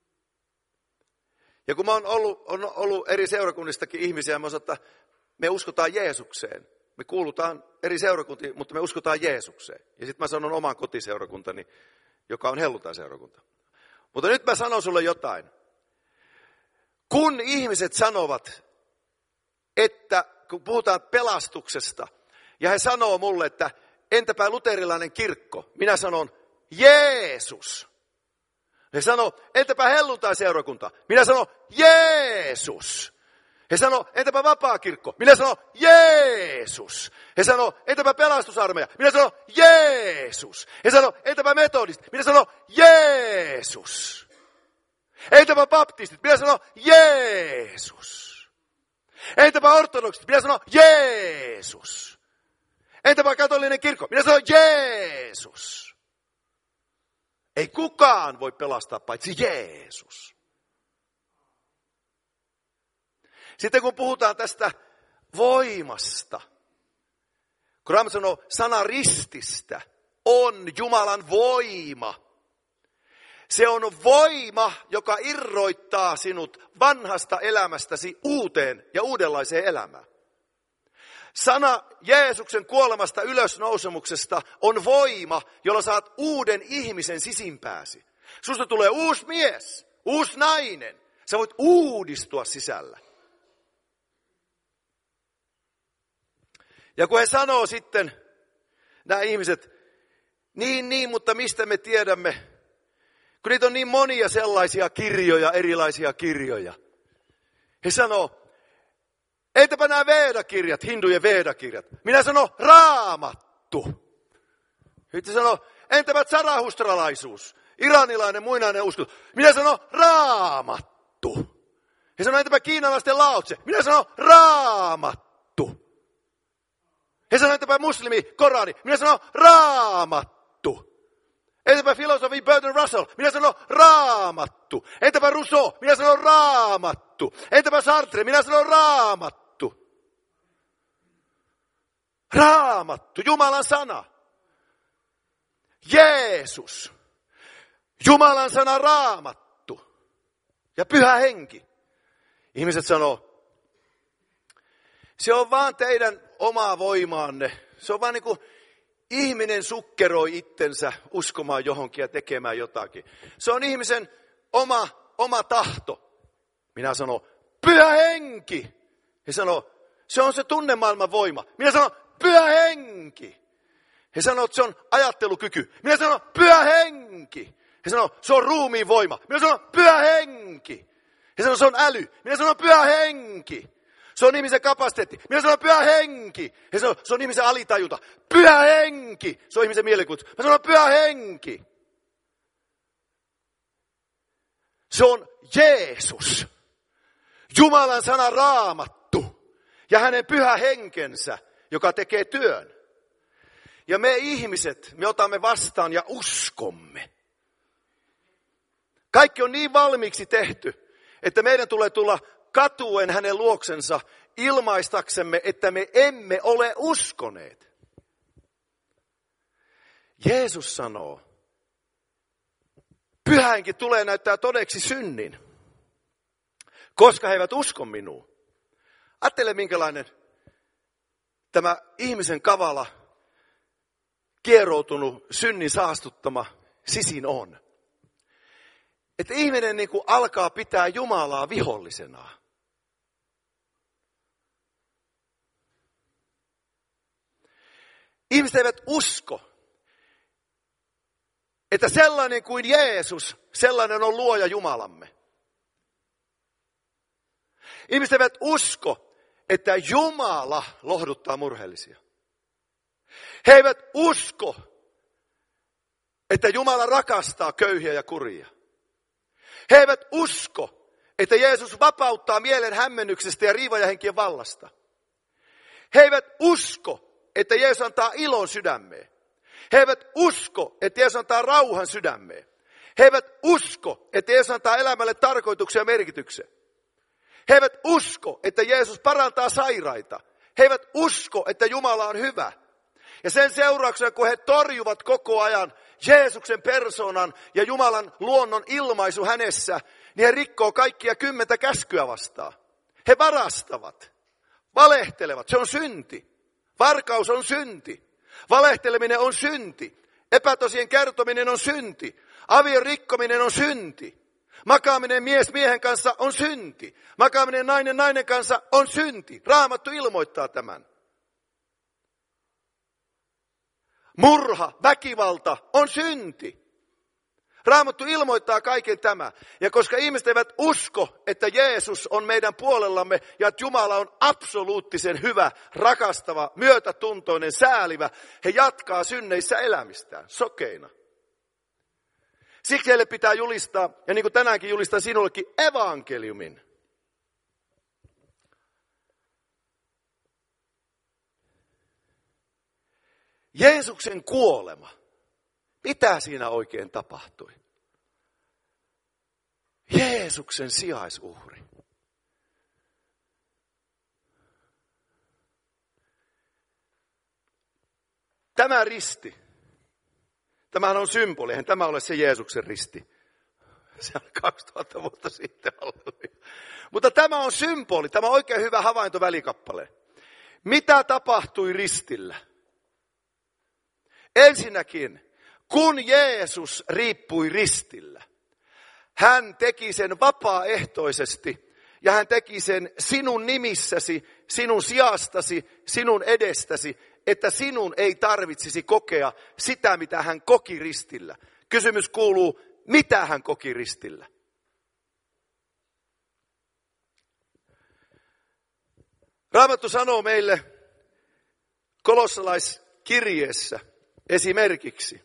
Ja kun mä oon ollut eri seurakunnistakin ihmisiä, mä sanon, että me uskotaan Jeesukseen. Me kuulutaan eri seurakuntiin, mutta me uskotaan Jeesukseen. Ja sitten mä sanon oman kotiseurakuntani, joka on helluntai-seurakunta. Mutta nyt mä sanon sulle jotain. Kun ihmiset sanovat, että kun puhutaan pelastuksesta, ja he sanoo mulle, että entäpä luterilainen kirkko, minä sanon Jeesus. He sanoo, entäpä helluntai-seurakunta, minä sanon Jeesus. He sanoo, entäpä vapaakirkko, minä sanon Jeesus. He sanoo, entäpä pelastusarmeija, minä sanon Jeesus. He sanoo, entäpä metodistit, minä sanon Jeesus. Entäpä baptistit, minä sanon Jeesus. Entäpä ortodoksit, minä sanon Jeesus. Entäpä katolinen kirkko, minä sanon Jeesus. Ei kukaan voi pelastaa paitsi Jeesus. Sitten kun puhutaan tästä voimasta, kun Raamattu sanoo sana rististä, on Jumalan voima. Se on voima, joka irroittaa sinut vanhasta elämästäsi uuteen ja uudenlaiseen elämään. Sana Jeesuksen kuolemasta ylösnousemuksesta on voima, jolla saat uuden ihmisen sisimpääsi. Susta tulee uusi mies, uusi nainen. Sä voit uudistua sisällä. Ja kun he sanoo sitten, nämä ihmiset, niin, mutta mistä me tiedämme? Kun niitä on niin monia sellaisia kirjoja, erilaisia kirjoja. He sanoo, entäpä nämä Veeda-kirjat, hindujen Veeda-kirjat. Minä sanon Raamattu. Sitten sanoo, entäpä zarahustralaisuus, iranilainen muinainen usko. Minä sanon Raamattu. He sanoo, entäpä kiinalaisten laotse. Minä sanon Raamattu. He sanoo, entäpä muslimi, Korani. Minä sanon Raamattu. Entäpä filosofi Bertrand Russell? Minä sanon Raamattu. Entäpä Rousseau? Minä sanon Raamattu. Entäpä Sartre? Minä sanon Raamattu. Raamattu, Jumalan sana. Jeesus. Jumalan sana Raamattu. Ja Pyhä Henki. Ihmiset sanoo, se on vaan teidän omaa voimaanne. Se on vaan niin kuin ihminen sukkeroi itsensä uskomaan johonkin ja tekemään jotakin. Se on ihmisen oma tahto. Minä sanon, Pyhä Henki. He sanoo, se on se tunnemaailman voima. Minä sanon, Pyhä Henki. He sanoo, että se on ajattelukyky. Minä sanon, Pyhä Henki. He sanoo, se on ruumiin voima. Minä sanon, Pyhä Henki. He sanoo, se on äly. Minä sanon, Pyhä Henki. Se on ihmisen kapasiteetti. Minä sanon Pyhä Henki. He sanoo, se on ihmisen alitajunta. Pyhä Henki. Se on ihmisen mielikuvitus. Mä sanon Pyhä Henki. Se on Jeesus. Jumalan sana Raamattu. Ja hänen Pyhä Henkensä, joka tekee työn. Ja me ihmiset, me otamme vastaan ja uskomme. Kaikki on niin valmiiksi tehty, että meidän tulee tulla katuen hänen luoksensa ilmaistaksemme, että me emme ole uskoneet. Jeesus sanoo, Pyhä Henki tulee näyttää todeksi synnin, koska he eivät usko minuun. Ajattele, minkälainen tämä ihmisen kavala, kieroutunut, synnin saastuttama sisin on. Että ihminen niin kuin alkaa pitää Jumalaa vihollisenaan. Ihmiset eivät usko, että sellainen kuin Jeesus, sellainen on luoja Jumalamme. Ihmiset eivät usko, että Jumala lohduttaa murheellisia. He eivät usko, että Jumala rakastaa köyhiä ja kurjia. He eivät usko, että Jeesus vapauttaa mielen hämmennyksestä ja riivajahenkien vallasta. He eivät usko, että Jeesus antaa ilon sydämeen. He eivät usko, että Jeesus antaa rauhan sydämeen. He eivät usko, että Jeesus antaa elämälle tarkoituksen ja merkityksen. He eivät usko, että Jeesus parantaa sairaita. He eivät usko, että Jumala on hyvä. Ja sen seurauksena, kun he torjuvat koko ajan Jeesuksen persoonan ja Jumalan luonnon ilmaisu hänessä, niin he rikkoo kaikkia 10 käskyä vastaan. He varastavat, valehtelevat, se on synti. Varkaus on synti. Valehteleminen on synti. Epätosien kertominen on synti. Avion rikkominen on synti. Makaaminen mies miehen kanssa on synti. Makaaminen nainen nainen kanssa on synti. Raamattu ilmoittaa tämän. Murha, väkivalta on synti. Raamattu ilmoittaa kaiken tämä. Ja koska ihmiset eivät usko, että Jeesus on meidän puolellamme ja että Jumala on absoluuttisen hyvä, rakastava, myötätuntoinen, säälivä, he jatkaa synneissä elämistään, sokeina. Siksi heille pitää julistaa, ja niin kuin tänäänkin julistan sinullekin, evankeliumin. Jeesuksen kuolema. Mitä siinä oikein tapahtui? Jeesuksen sijaisuhri. Tämä risti. Tämähän on symboli, eihän tämä ole se Jeesuksen risti. Se on 2000 vuotta sitten. Mutta tämä on symboli, tämä on oikein hyvä havainto välikappale. Mitä tapahtui ristillä? Ensinnäkin, kun Jeesus riippui ristillä, hän teki sen vapaaehtoisesti ja hän teki sen sinun nimissäsi, sinun sijastasi, sinun edestäsi, että sinun ei tarvitsisi kokea sitä, mitä hän koki ristillä. Kysymys kuuluu, mitä hän koki ristillä? Raamattu sanoo meille kolossalaiskirjeessä esimerkiksi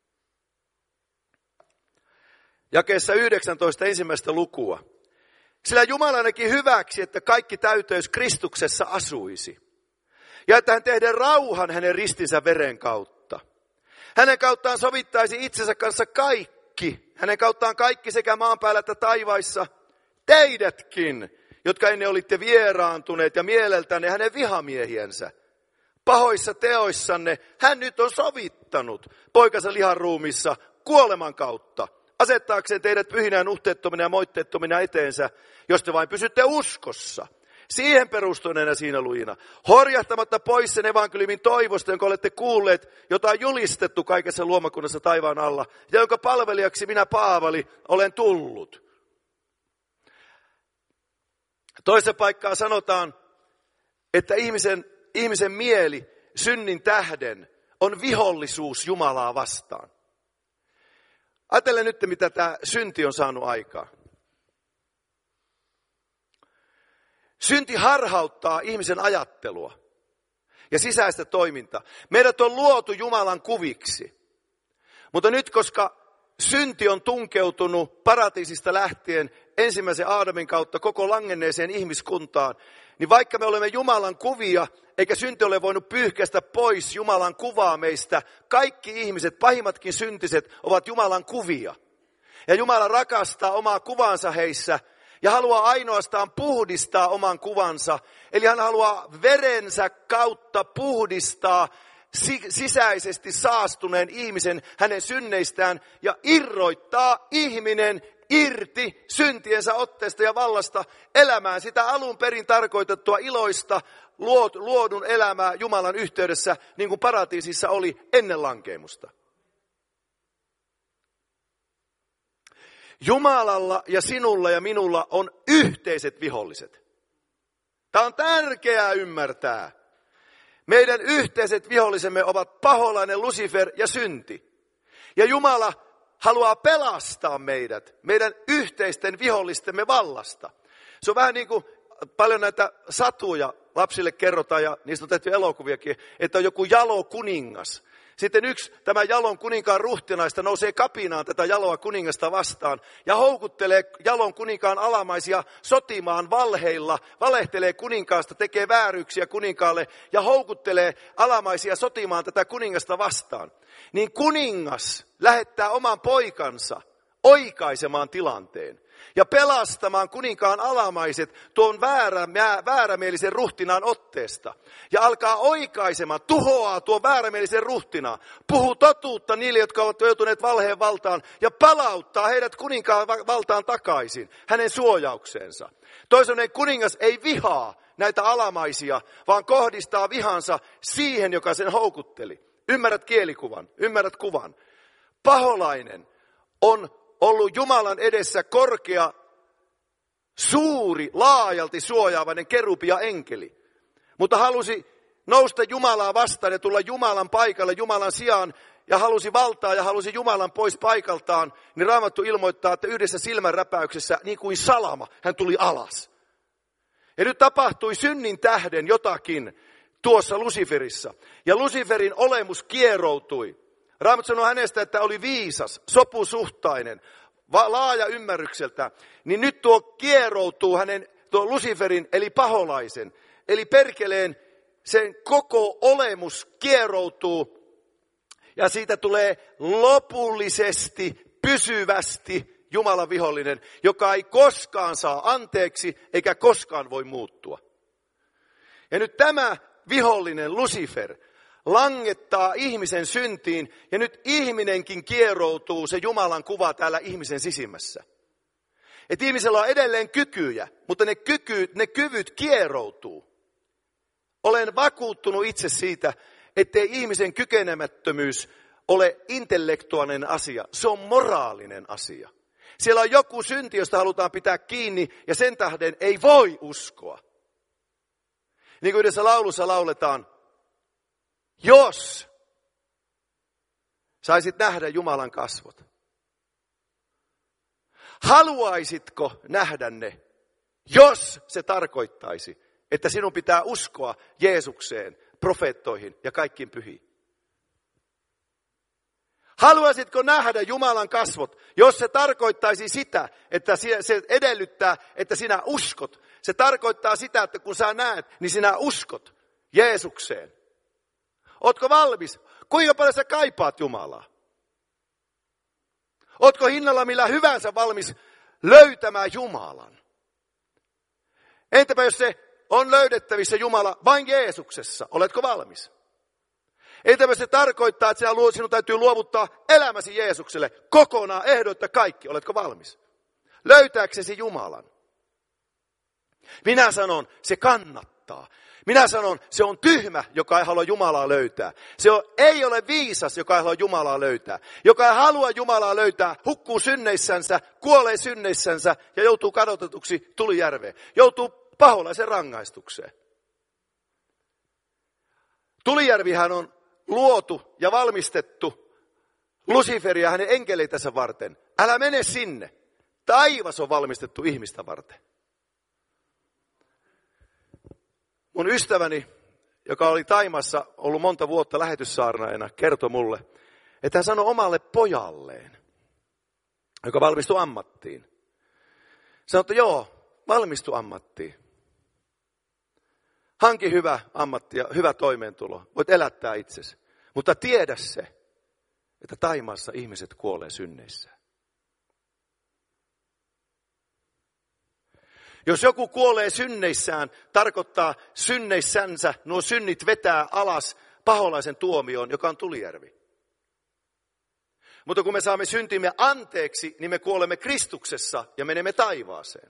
jakeessa 19 ensimmäistä lukua. Sillä Jumala näki hyväksi, että kaikki täyteys Kristuksessa asuisi. Ja että hän tehdä rauhan hänen ristinsä veren kautta. Hänen kauttaan sovittaisi itsensä kanssa kaikki. Hänen kauttaan kaikki sekä maan päällä että taivaissa. Teidätkin, jotka ennen olitte vieraantuneet ja mieleltänne hänen vihamiehiensä. Pahoissa teoissanne hän nyt on sovittanut poikansa lihan ruumissa kuoleman kautta. Asettaakseen teidät pyhinä, nuhteettomina ja moitteettomina eteensä, jos te vain pysytte uskossa. Siihen perustuneena siinä lujina. Horjahtamatta pois sen evankeliumin toivosta, jonka olette kuulleet, jota on julistettu kaikessa luomakunnassa taivaan alla. Ja jonka palvelijaksi minä Paavali olen tullut. Toisessa paikkaa sanotaan, että ihmisen mieli synnin tähden on vihollisuus Jumalaa vastaan. Ajattele nyt, mitä tämä synti on saanut aikaa. Synti harhauttaa ihmisen ajattelua ja sisäistä toimintaa. Meidät on luotu Jumalan kuviksi. Mutta nyt, koska synti on tunkeutunut paratiisista lähtien ensimmäisen Aadamin kautta koko langenneeseen ihmiskuntaan, niin vaikka me olemme Jumalan kuvia, eikä synti ole voinut pyyhkäistä pois Jumalan kuvaa meistä, kaikki ihmiset, pahimmatkin syntiset, ovat Jumalan kuvia. Ja Jumala rakastaa omaa kuvansa heissä ja haluaa ainoastaan puhdistaa oman kuvansa. Eli hän haluaa verensä kautta puhdistaa sisäisesti saastuneen ihmisen hänen synneistään ja irrottaa ihminen irti syntiensä otteesta ja vallasta elämään sitä alun perin tarkoitettua iloista luodun elämää Jumalan yhteydessä, niin kuin paratiisissa oli ennen lankeemusta. Jumalalla ja sinulla ja minulla on yhteiset viholliset. Tämä on tärkeää ymmärtää. Meidän yhteiset vihollisemme ovat paholainen Lucifer ja synti. Ja Jumala haluaa pelastaa meidän yhteisten vihollistemme vallasta. Se on vähän niin kuin paljon näitä satuja lapsille kerrotaan, ja niistä on tehty elokuviakin, että on joku jalo kuningas. Sitten yksi tämän jalon kuninkaan ruhtinaista nousee kapinaan tätä jaloa kuningasta vastaan ja houkuttelee jalon kuninkaan alamaisia sotimaan valheilla, valehtelee kuninkaasta, tekee vääryyksiä kuninkaalle ja houkuttelee alamaisia sotimaan tätä kuningasta vastaan. Niin kuningas lähettää oman poikansa oikaisemaan tilanteen ja pelastamaan kuninkaan alamaiset tuon väärämielisen ruhtinaan otteesta. Ja alkaa oikaisemaan, tuhoaa tuon väärämielisen ruhtinaan, puhuu totuutta niille, jotka ovat joutuneet valheen valtaan ja palauttaa heidät kuninkaan valtaan takaisin, hänen suojaukseensa. Toisenlainen kuningas ei vihaa näitä alamaisia, vaan kohdistaa vihansa siihen, joka sen houkutteli. Ymmärrät kielikuvan, ymmärrät kuvan. Paholainen on ollut Jumalan edessä korkea, suuri, laajalti suojaavainen kerubi ja enkeli. Mutta halusi nousta Jumalaa vastaan ja tulla Jumalan paikalle, Jumalan sijaan, ja halusi valtaa ja halusi Jumalan pois paikaltaan, niin Raamattu ilmoittaa, että yhdessä silmänräpäyksessä, niin kuin salama, hän tuli alas. Ja nyt tapahtui synnin tähden jotakin tuossa Luciferissa. Ja Luciferin olemus kieroutui. Raamattu sanoi hänestä, että oli viisas, sopusuhtainen, laaja ymmärrykseltä. Niin nyt tuo kieroutuu tuo Luciferin, eli paholaisen, eli perkeleen, sen koko olemus kieroutuu. Ja siitä tulee lopullisesti, pysyvästi Jumalan vihollinen, joka ei koskaan saa anteeksi, eikä koskaan voi muuttua. Ja nyt tämä vihollinen Lucifer langettaa ihmisen syntiin, ja nyt ihminenkin kieroutuu, se Jumalan kuva täällä ihmisen sisimmässä. Että ihmisellä on edelleen kykyjä, mutta ne kyvyt kieroutuu. Olen vakuuttunut itse siitä, ettei ihmisen kykenemättömyys ole intellektuaalinen asia, se on moraalinen asia. Siellä on joku synti, josta halutaan pitää kiinni, ja sen tähden ei voi uskoa. Niin kuin yhdessä laulussa lauletaan, jos saisit nähdä Jumalan kasvot, haluaisitko nähdä ne, jos se tarkoittaisi, että sinun pitää uskoa Jeesukseen, profeettoihin ja kaikkiin pyhiin? Haluaisitko nähdä Jumalan kasvot, jos se tarkoittaisi sitä, että se edellyttää, että sinä uskot? Se tarkoittaa sitä, että kun sä näet, niin sinä uskot Jeesukseen. Ootko valmis? Kuinka paljon sä kaipaat Jumalaa? Ootko hinnalla millä hyvänsä valmis löytämään Jumalan? Entäpä jos se on löydettävissä Jumala vain Jeesuksessa? Oletko valmis? Entäpä se tarkoittaa, että sinun täytyy luovuttaa elämäsi Jeesukselle kokonaan, ehdoitta kaikki? Oletko valmis? Löytääksesi Jumalan? Minä sanon, se kannattaa. Minä sanon, se on tyhmä, joka ei halua Jumalaa löytää. Ei ole viisas, joka ei halua Jumalaa löytää. Joka ei halua Jumalaa löytää, hukkuu synneissänsä, kuolee synneissänsä ja joutuu kadotetuksi tulijärveen. Joutuu paholaisen rangaistukseen. Tulijärvihän on luotu ja valmistettu Luciferia ja hänen enkeleitänsä varten. Älä mene sinne. Taivas on valmistettu ihmistä varten. Mun ystäväni, joka oli Taimassa ollut monta vuotta lähetyssaarnaajana, kertoi mulle, että hän sanoi omalle pojalleen, joka valmistui ammattiin. Sanoi, että joo, valmistu ammattiin. Hanki hyvä ammatti ja hyvä toimeentulo. Voit elättää itsesi. Mutta tiedä se, että Taimaassa ihmiset kuolee synneissä. Jos joku kuolee synneissään, tarkoittaa synneissänsä, nuo synnit vetää alas paholaisen tuomioon, joka on tulijärvi. Mutta kun me saamme syntimme anteeksi, niin me kuolemme Kristuksessa ja menemme taivaaseen.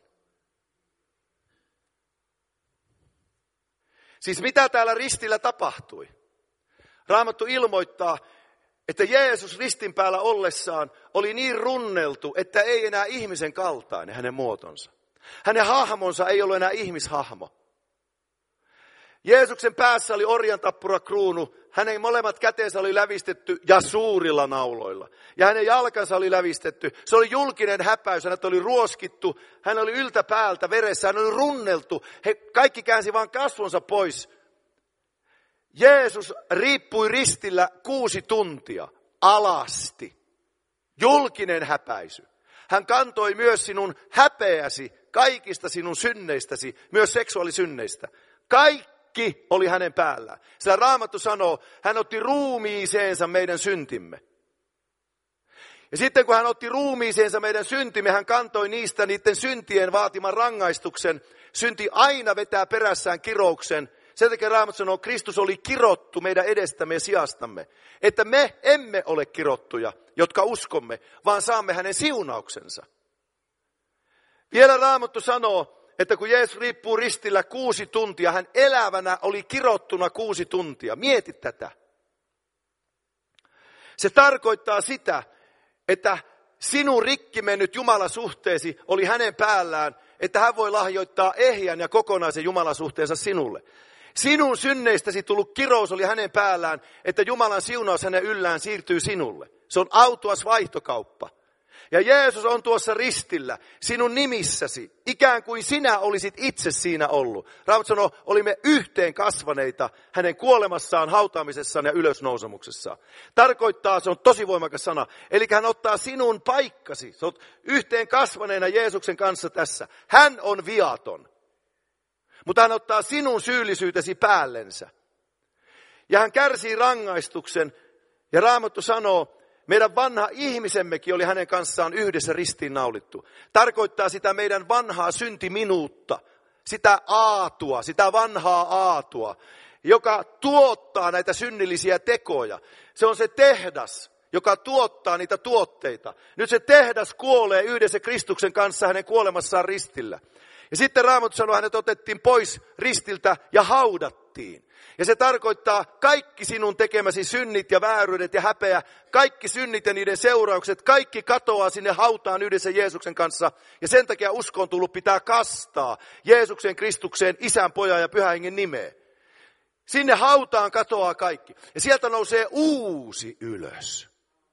Siis mitä täällä ristillä tapahtui? Raamattu ilmoittaa, että Jeesus ristin päällä ollessaan oli niin runneltu, että ei enää ihmisen kaltainen hänen muotonsa. Hänen hahmonsa ei ollut enää ihmishahmo. Jeesuksen päässä oli orjantappurakruunu, hänen molemmat kätensä oli lävistetty ja suurilla nauloilla. Ja hänen jalkansa oli lävistetty. Se oli julkinen häpäys, hänet oli ruoskittu, hän oli yltä päältä veressä, hän oli runneltu. He kaikki käänsi vaan kasvonsa pois. Jeesus riippui ristillä 6 tuntia alasti. Julkinen häpäisy. Hän kantoi myös sinun häpeäsi, kaikista sinun synneistäsi, myös seksuaalisynneistä. Kaikki oli hänen päällään. Sillä Raamattu sanoo, hän otti ruumiiseensa meidän syntimme. Ja sitten kun hän otti ruumiiseensa meidän syntimme, hän kantoi niiden syntien vaatiman rangaistuksen. Synti aina vetää perässään kirouksen. Sen takia Raamattu sanoo, Kristus oli kirottu meidän edestämme ja sijastamme. Että me emme ole kirottuja, jotka uskomme, vaan saamme hänen siunauksensa. Vielä Raamattu sanoo, että kun Jeesus riippuu ristillä 6 tuntia, hän elävänä oli kirottuna 6 tuntia. Mieti tätä. Se tarkoittaa sitä, että sinun rikki mennyt Jumalasuhteesi oli hänen päällään, että hän voi lahjoittaa ehjän ja kokonaisen Jumalasuhteensa sinulle. Sinun synneistäsi tullut kirous oli hänen päällään, että Jumalan siunaus hänen yllään siirtyy sinulle. Se on autuas vaihtokauppa. Ja Jeesus on tuossa ristillä sinun nimissäsi, ikään kuin sinä olisit itse siinä ollut. Raamattu sanoo, olimme yhteen kasvaneita hänen kuolemassaan, hautaamisessaan ja ylösnousemuksessaan. Tarkoittaa, se on tosi voimakas sana, eli hän ottaa sinun paikkasi. Se on yhteen kasvaneena Jeesuksen kanssa tässä. Hän on viaton, mutta hän ottaa sinun syyllisyytesi päällensä. Ja hän kärsii rangaistuksen ja Raamattu sanoo, meidän vanha ihmisemmekin oli hänen kanssaan yhdessä ristiinnaulittu. Tarkoittaa sitä meidän vanhaa syntiminuutta, sitä aatua, sitä vanhaa aatua, joka tuottaa näitä synnillisiä tekoja. Se on se tehdas, joka tuottaa niitä tuotteita. Nyt se tehdas kuolee yhdessä Kristuksen kanssa hänen kuolemassaan ristillä. Ja sitten Raamattu sanoo, hänet otettiin pois ristiltä ja haudattiin. Ja se tarkoittaa kaikki sinun tekemäsi synnit ja vääryydet ja häpeä, kaikki synnit ja niiden seuraukset, kaikki katoaa sinne hautaan yhdessä Jeesuksen kanssa. Ja sen takia uskoon tullut pitää kastaa Jeesuksen Kristukseen, Isän, Pojan ja Pyhän Hengen nimeen. Sinne hautaan katoaa kaikki. Ja sieltä nousee uusi ylös.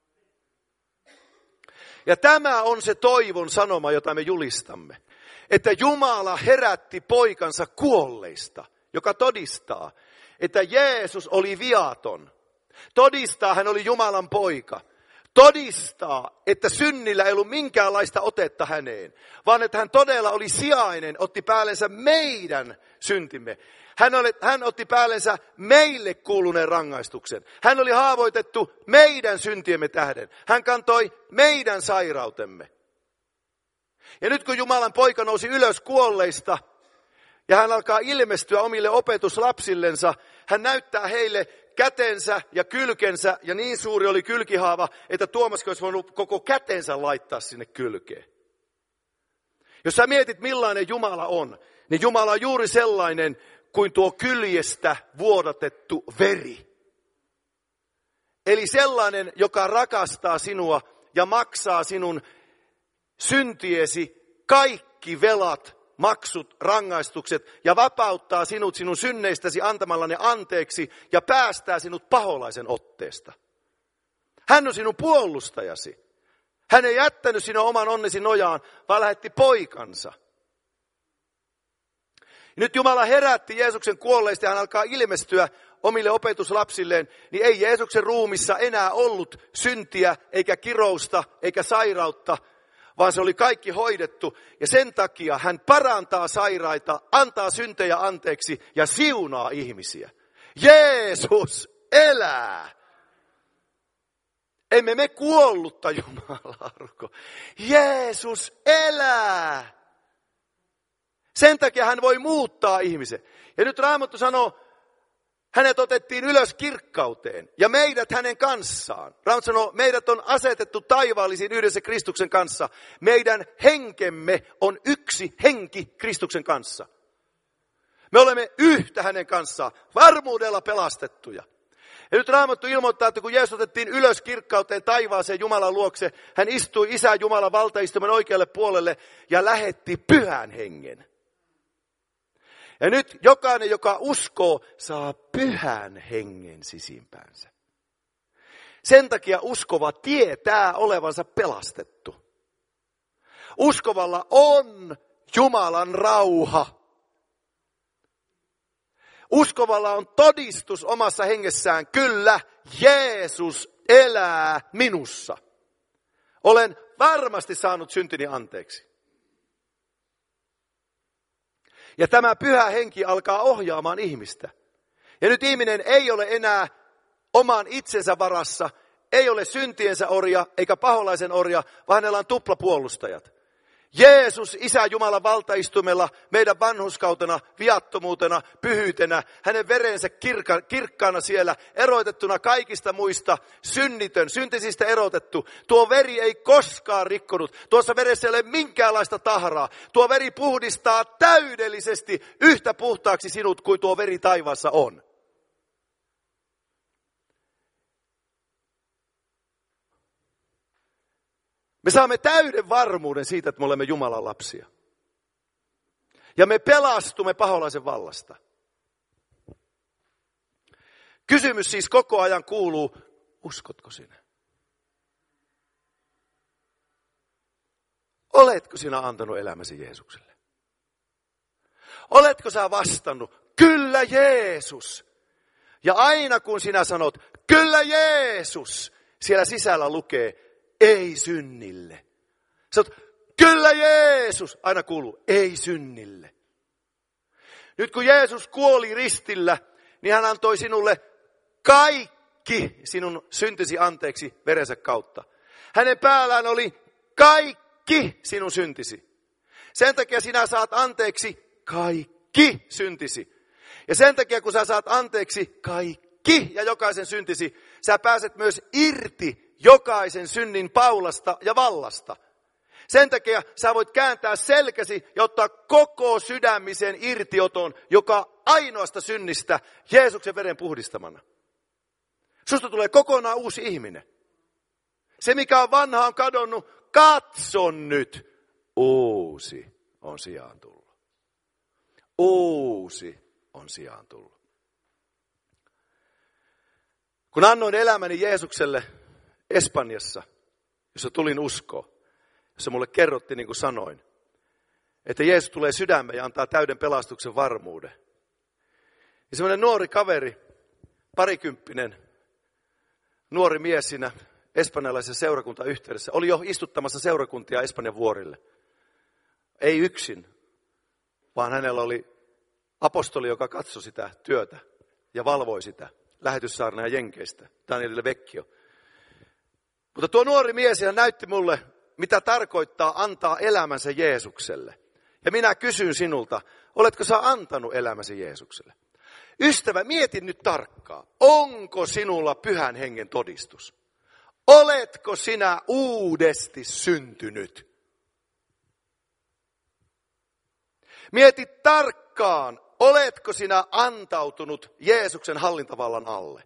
Ja tämä on se toivon sanoma, jota me julistamme. Että Jumala herätti poikansa kuolleista, joka todistaa, että Jeesus oli viaton. Todistaa, hän oli Jumalan poika. Todistaa, että synnillä ei ollut minkäänlaista otetta häneen, vaan että hän todella oli sijainen, otti päällensä meidän syntimme. Hän otti päällensä meille kuuluneen rangaistuksen. Hän oli haavoitettu meidän syntiemme tähden. Hän kantoi meidän sairautemme. Ja nyt kun Jumalan poika nousi ylös kuolleista ja hän alkaa ilmestyä omille opetuslapsillensa, hän näyttää heille kätensä ja kylkensä ja niin suuri oli kylkihaava, että Tuomaskin olisi voinut koko kätensä laittaa sinne kylkeen. Jos sä mietit millainen Jumala on, niin Jumala on juuri sellainen kuin tuo kyljestä vuodatettu veri. Eli sellainen, joka rakastaa sinua ja maksaa sinun syntiesi kaikki velat, maksut, rangaistukset ja vapauttaa sinut sinun synneistäsi antamalla ne anteeksi ja päästää sinut paholaisen otteesta. Hän on sinun puolustajasi. Hän ei jättänyt sinua oman onnesi nojaan, vaan lähetti poikansa. Nyt Jumala herätti Jeesuksen kuolleista ja hän alkaa ilmestyä omille opetuslapsilleen, niin ei Jeesuksen ruumissa enää ollut syntiä, eikä kirousta, eikä sairautta, vaan se oli kaikki hoidettu. Ja sen takia hän parantaa sairaita, antaa syntejä anteeksi ja siunaa ihmisiä. Jeesus elää! Emme me kuollutta Jumalaa ruko. Jeesus elää! Sen takia hän voi muuttaa ihmisen. Ja nyt Raamattu sanoo, hänet otettiin ylös kirkkauteen ja meidät hänen kanssaan. Raamattu sanoo, meidät on asetettu taivaallisiin yhdessä Kristuksen kanssa. Meidän henkemme on yksi henki Kristuksen kanssa. Me olemme yhtä hänen kanssaan, varmuudella pelastettuja. Ja nyt Raamattu ilmoittaa, että kun Jeesus otettiin ylös kirkkauteen taivaaseen Jumalan luokse, hän istui Isän Jumalan valtaistuimen oikealle puolelle ja lähetti Pyhän Hengen. Ja nyt jokainen, joka uskoo, saa Pyhän Hengen sisimpäänsä. Sen takia uskova tietää olevansa pelastettu. Uskovalla on Jumalan rauha. Uskovalla on todistus omassa hengessään, kyllä, Jeesus elää minussa. Olen varmasti saanut syntini anteeksi. Ja tämä Pyhä Henki alkaa ohjaamaan ihmistä. Ja nyt ihminen ei ole enää oman itsensä varassa, ei ole syntiensä orja eikä paholaisen orja, vaan hänellä on tuplapuolustajat. Jeesus, Isä Jumalan valtaistumella, meidän vanhurskautena, viattomuutena, pyhyytenä, hänen verensä kirkkaana siellä, erotettuna kaikista muista, synnitön, syntisistä erotettu. Tuo veri ei koskaan rikkonut, tuossa veressä ei ole minkäänlaista tahraa. Tuo veri puhdistaa täydellisesti yhtä puhtaaksi sinut kuin tuo veri taivaassa on. Me saamme täyden varmuuden siitä, että me olemme Jumalan lapsia. Ja me pelastumme paholaisen vallasta. Kysymys siis koko ajan kuuluu, uskotko sinä? Oletko sinä antanut elämäsi Jeesukselle? Oletko sä vastannut, kyllä Jeesus? Ja aina kun sinä sanot, kyllä Jeesus, siellä sisällä lukee, ei synnille. Sä oot, kyllä Jeesus, aina kuuluu, ei synnille. Nyt kun Jeesus kuoli ristillä, niin hän antoi sinulle kaikki sinun syntisi anteeksi verensä kautta. Hänen päällään oli kaikki sinun syntisi. Sen takia sinä saat anteeksi kaikki syntisi. Ja sen takia kun sä saat anteeksi kaikki ja jokaisen syntisi, sä pääset myös irti jokaisen synnin paulasta ja vallasta. Sen takia sä voit kääntää selkäsi ja ottaa koko sydämisen irtioton, joka ainoasta synnistä Jeesuksen veren puhdistamana. Susta tulee kokonaan uusi ihminen. Se mikä on vanha on kadonnut, katso nyt, uusi on sijaan tullut. Uusi on sijaan tullut. Kun annoin elämäni Jeesukselle Espanjassa, jossa tulin uskoon, jossa mulle kerrottiin, niin kuin sanoin, että Jeesus tulee sydämeen ja antaa täyden pelastuksen varmuuden. Ja semmoinen nuori kaveri, parikymppinen, nuori mies siinä espanjalaisessa seurakuntayhteydessä, oli jo istuttamassa seurakuntia Espanjan vuorille. Ei yksin, vaan hänellä oli apostoli, joka katsoi sitä työtä ja valvoi sitä lähetyssaarnaa Jenkeistä, Daniel Vecchio. Mutta tuo nuori mies hän näytti mulle, mitä tarkoittaa antaa elämänsä Jeesukselle. Ja minä kysyn sinulta, oletko sä antanut elämäsi Jeesukselle? Ystävä, mieti nyt tarkkaan, onko sinulla Pyhän Hengen todistus? Oletko sinä uudesti syntynyt? Mieti tarkkaan, oletko sinä antautunut Jeesuksen hallintavallan alle?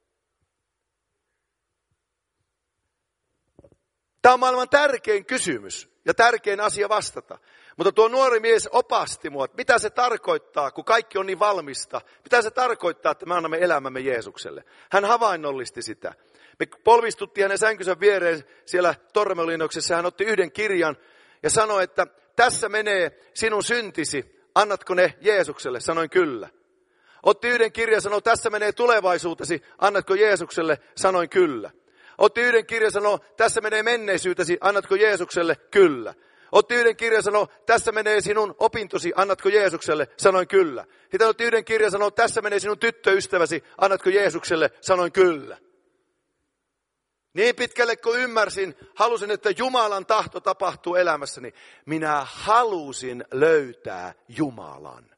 Tämä on maailman tärkein kysymys ja tärkein asia vastata. Mutta tuo nuori mies opasti mua, että mitä se tarkoittaa, kun kaikki on niin valmista. Mitä se tarkoittaa, että me annamme elämämme Jeesukselle. Hän havainnollisti sitä. Me polvistuttiin hänen sänkynsä viereen siellä Torremoliinoksessa. Hän otti yhden kirjan ja sanoi, että tässä menee sinun syntisi. Annatko ne Jeesukselle? Sanoin kyllä. Otti yhden kirjan ja sanoi, tässä menee tulevaisuutesi. Annatko Jeesukselle? Sanoin kyllä. Otti yhden kirjan ja sanoi, tässä menee menneisyytesi, annatko Jeesukselle? Kyllä. Otti yhden kirjan ja sanoi, tässä menee sinun opintosi, annatko Jeesukselle? Sanoin kyllä. Sitten otti yhden kirjan ja sanoi, tässä menee sinun tyttöystäväsi, annatko Jeesukselle? Sanoin kyllä. Niin pitkälle kuin ymmärsin, halusin, että Jumalan tahto tapahtuu elämässäni. Minä halusin löytää Jumalan.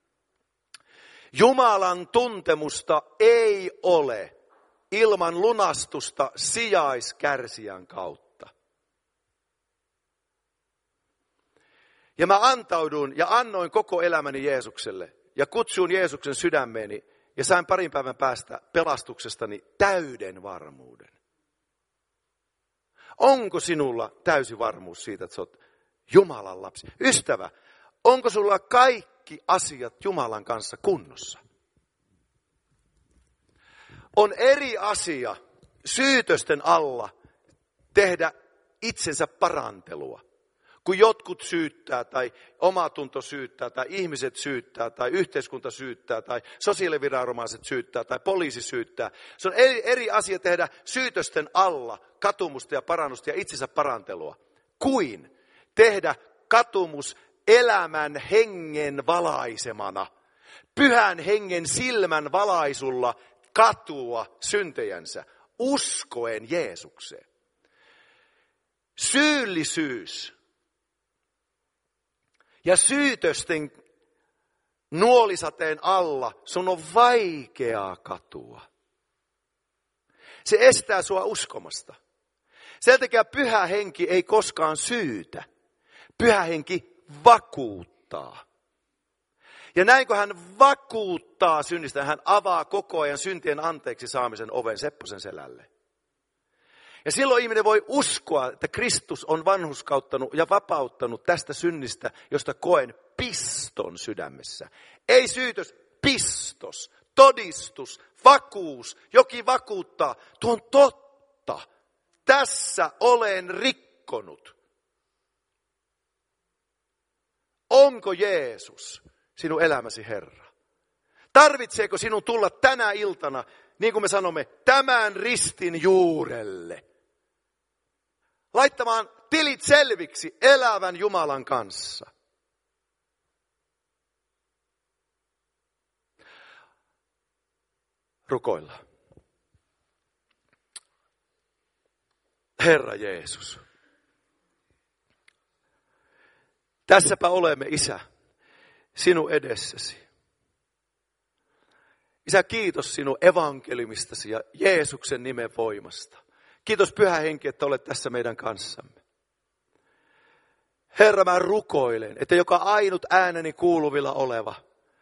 Jumalan tuntemusta ei ole ilman lunastusta sijaiskärsijän kautta. Ja mä antauduin ja annoin koko elämäni Jeesukselle ja kutsuin Jeesuksen sydämeeni ja sain parin päivän päästä pelastuksestani täyden varmuuden. Onko sinulla täysi varmuus siitä, että sä oot Jumalan lapsi? Ystävä, onko sulla kaikki kaikki asiat Jumalan kanssa kunnossa. On eri asia syytösten alla tehdä itsensä parantelua. Kun jotkut syyttää tai omatunto syyttää tai ihmiset syyttää tai yhteiskunta syyttää tai sosiaaliviranomaiset syyttää tai poliisi syyttää. Se on eri asia tehdä syytösten alla katumusta ja parannusta ja itsensä parantelua. Kuin tehdä katumus elämän hengen valaisemana. Pyhän hengen silmän valaisulla katua syntejänsä uskoen Jeesukseen. Syyllisyys ja syytösten nuolisateen alla sun on vaikeaa katua. Se estää sua uskomasta. Sen takia pyhä henki ei koskaan syytä. Pyhä henki vakuuttaa. Ja näin kun hän vakuuttaa synnistä, hän avaa koko ajan syntien anteeksi saamisen oven Sepposen selälle. Ja silloin ihminen voi uskoa, että Kristus on vanhurskauttanut ja vapauttanut tästä synnistä, josta koen piston sydämessä. Ei syytös, pistos, todistus, vakuus, jokin vakuuttaa. Tuo on totta. Tässä olen rikkonut. Onko Jeesus sinun elämäsi Herra? Tarvitseeko sinun tulla tänä iltana, niin kuin me sanomme, tämän ristin juurelle? Laittamaan tilit selviksi elävän Jumalan kanssa. Rukoillaan. Herra Jeesus. Tässäpä olemme, Isä, sinun edessäsi. Isä, kiitos sinun evankeliumistasi ja Jeesuksen nimen voimasta. Kiitos Pyhä Henki, että olet tässä meidän kanssamme. Herra, mä rukoilen, että joka ainut ääneni kuuluvilla oleva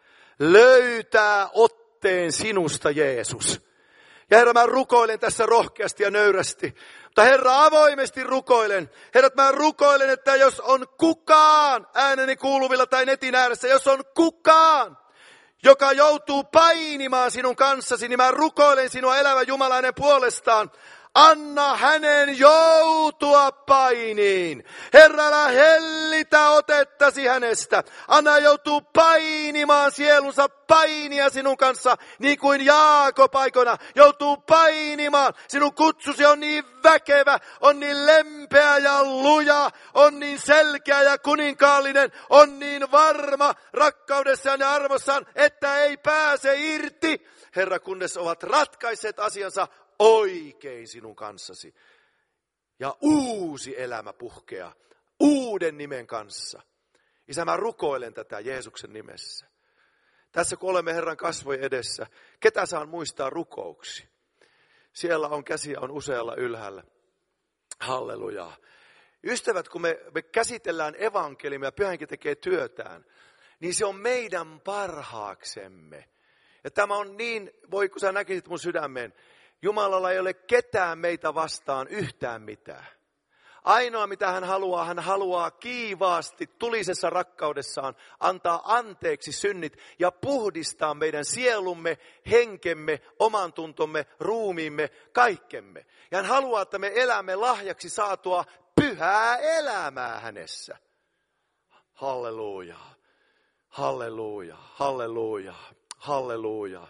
löytää otteen sinusta, Jeesus. Ja Herra, mä rukoilen tässä rohkeasti ja nöyrästi. Mutta Herra, avoimesti rukoilen. Herra, mä rukoilen, että jos on kukaan ääneni kuuluvilla tai netin ääressä, jos on kukaan, joka joutuu painimaan sinun kanssasi, niin mä rukoilen sinua elävä Jumala hänen puolestaan. Anna hänen joutua painiin. Herra, älä hellitä otettasi hänestä. Anna joutuu painimaan sielunsa painia sinun kanssa, niin kuin Jaakob aikoina joutuu painimaan. Sinun kutsusi on niin väkevä, on niin lempeä ja luja, on niin selkeä ja kuninkaallinen, on niin varma rakkaudessaan ja arvossaan, että ei pääse irti. Herra, kunnes ovat ratkaisseet asiansa oikein sinun kanssasi. Ja uusi elämä puhkeaa uuden nimen kanssa. Isä, mä rukoilen tätä Jeesuksen nimessä. Tässä kun olemme Herran kasvojen edessä, ketä saan muistaa rukouksi? Siellä on käsiä on usealla ylhäällä. Hallelujaa. Ystävät, kun me käsitellään evankeliumia ja Pyhä Henki tekee työtään, niin se on meidän parhaaksemme. Ja tämä on niin, voi kun sä näkisit mun sydämeen, Jumalalla ei ole ketään meitä vastaan yhtään mitään. Ainoa mitä hän haluaa kiivaasti tulisessa rakkaudessaan antaa anteeksi synnit ja puhdistaa meidän sielumme, henkemme, omantuntomme, ruumiimme, kaikkemme. Ja hän haluaa, että me elämme lahjaksi saatua pyhää elämää hänessä. Halleluja, halleluja, halleluja, halleluja.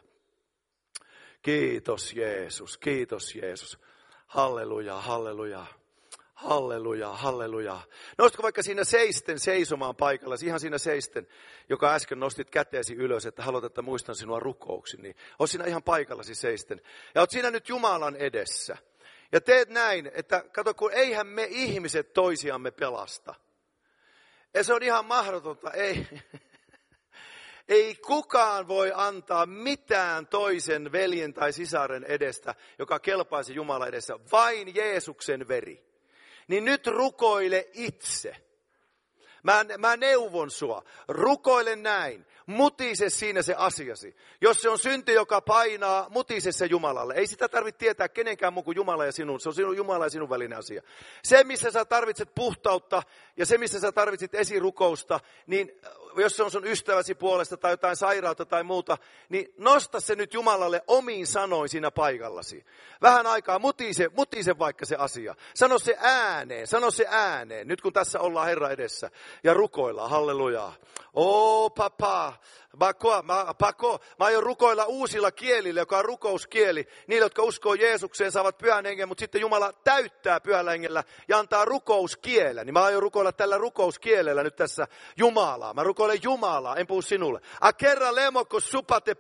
Kiitos Jeesus, kiitos Jeesus. Halleluja, halleluja, halleluja, halleluja. Nostatko vaikka siinä seisten seisomaan paikalla, ihan siinä seisten, joka äsken nostit käteesi ylös, että haluat, että muistan sinua rukouksi. Niin oot siinä ihan paikallasi seisten. Ja oot siinä nyt Jumalan edessä. Ja teet näin, että kato, kun eihän me ihmiset toisiamme pelasta. Ja se on ihan mahdotonta, ei. Ei kukaan voi antaa mitään toisen veljen tai sisaren edestä, joka kelpaisi Jumalan edessä, vain Jeesuksen veri. Niin nyt rukoile itse. Mä neuvon sua, rukoile näin, mutise siinä se asiasi. Jos se on synti, joka painaa, mutise se Jumalalle. Ei sitä tarvitse tietää kenenkään muu kuin Jumala ja sinun, se on sinun Jumala ja sinun välinen asia. Se, missä sä tarvitset puhtautta Ja se, missä sä tarvitsit esirukousta, niin jos se on sun ystäväsi puolesta tai jotain sairautta tai muuta, niin nosta se nyt Jumalalle omiin sanoin siinä paikallasi. Vähän aikaa mutise vaikka se asia. Sano se ääneen, nyt kun tässä ollaan Herran edessä. Ja rukoillaan, hallelujaa. Papa, mä aion rukoilla uusilla kielillä, joka on rukouskieli. Niille, jotka uskoo Jeesukseen, saavat pyhän hengen, mutta sitten Jumala täyttää pyhällä hengellä ja antaa rukouskielen. Niin mä aion rukoilla tällä rukouskielellä nyt tässä Jumalaa. Mä rukoilen Jumalaa, en puhu sinulle. A kerran lemoko supate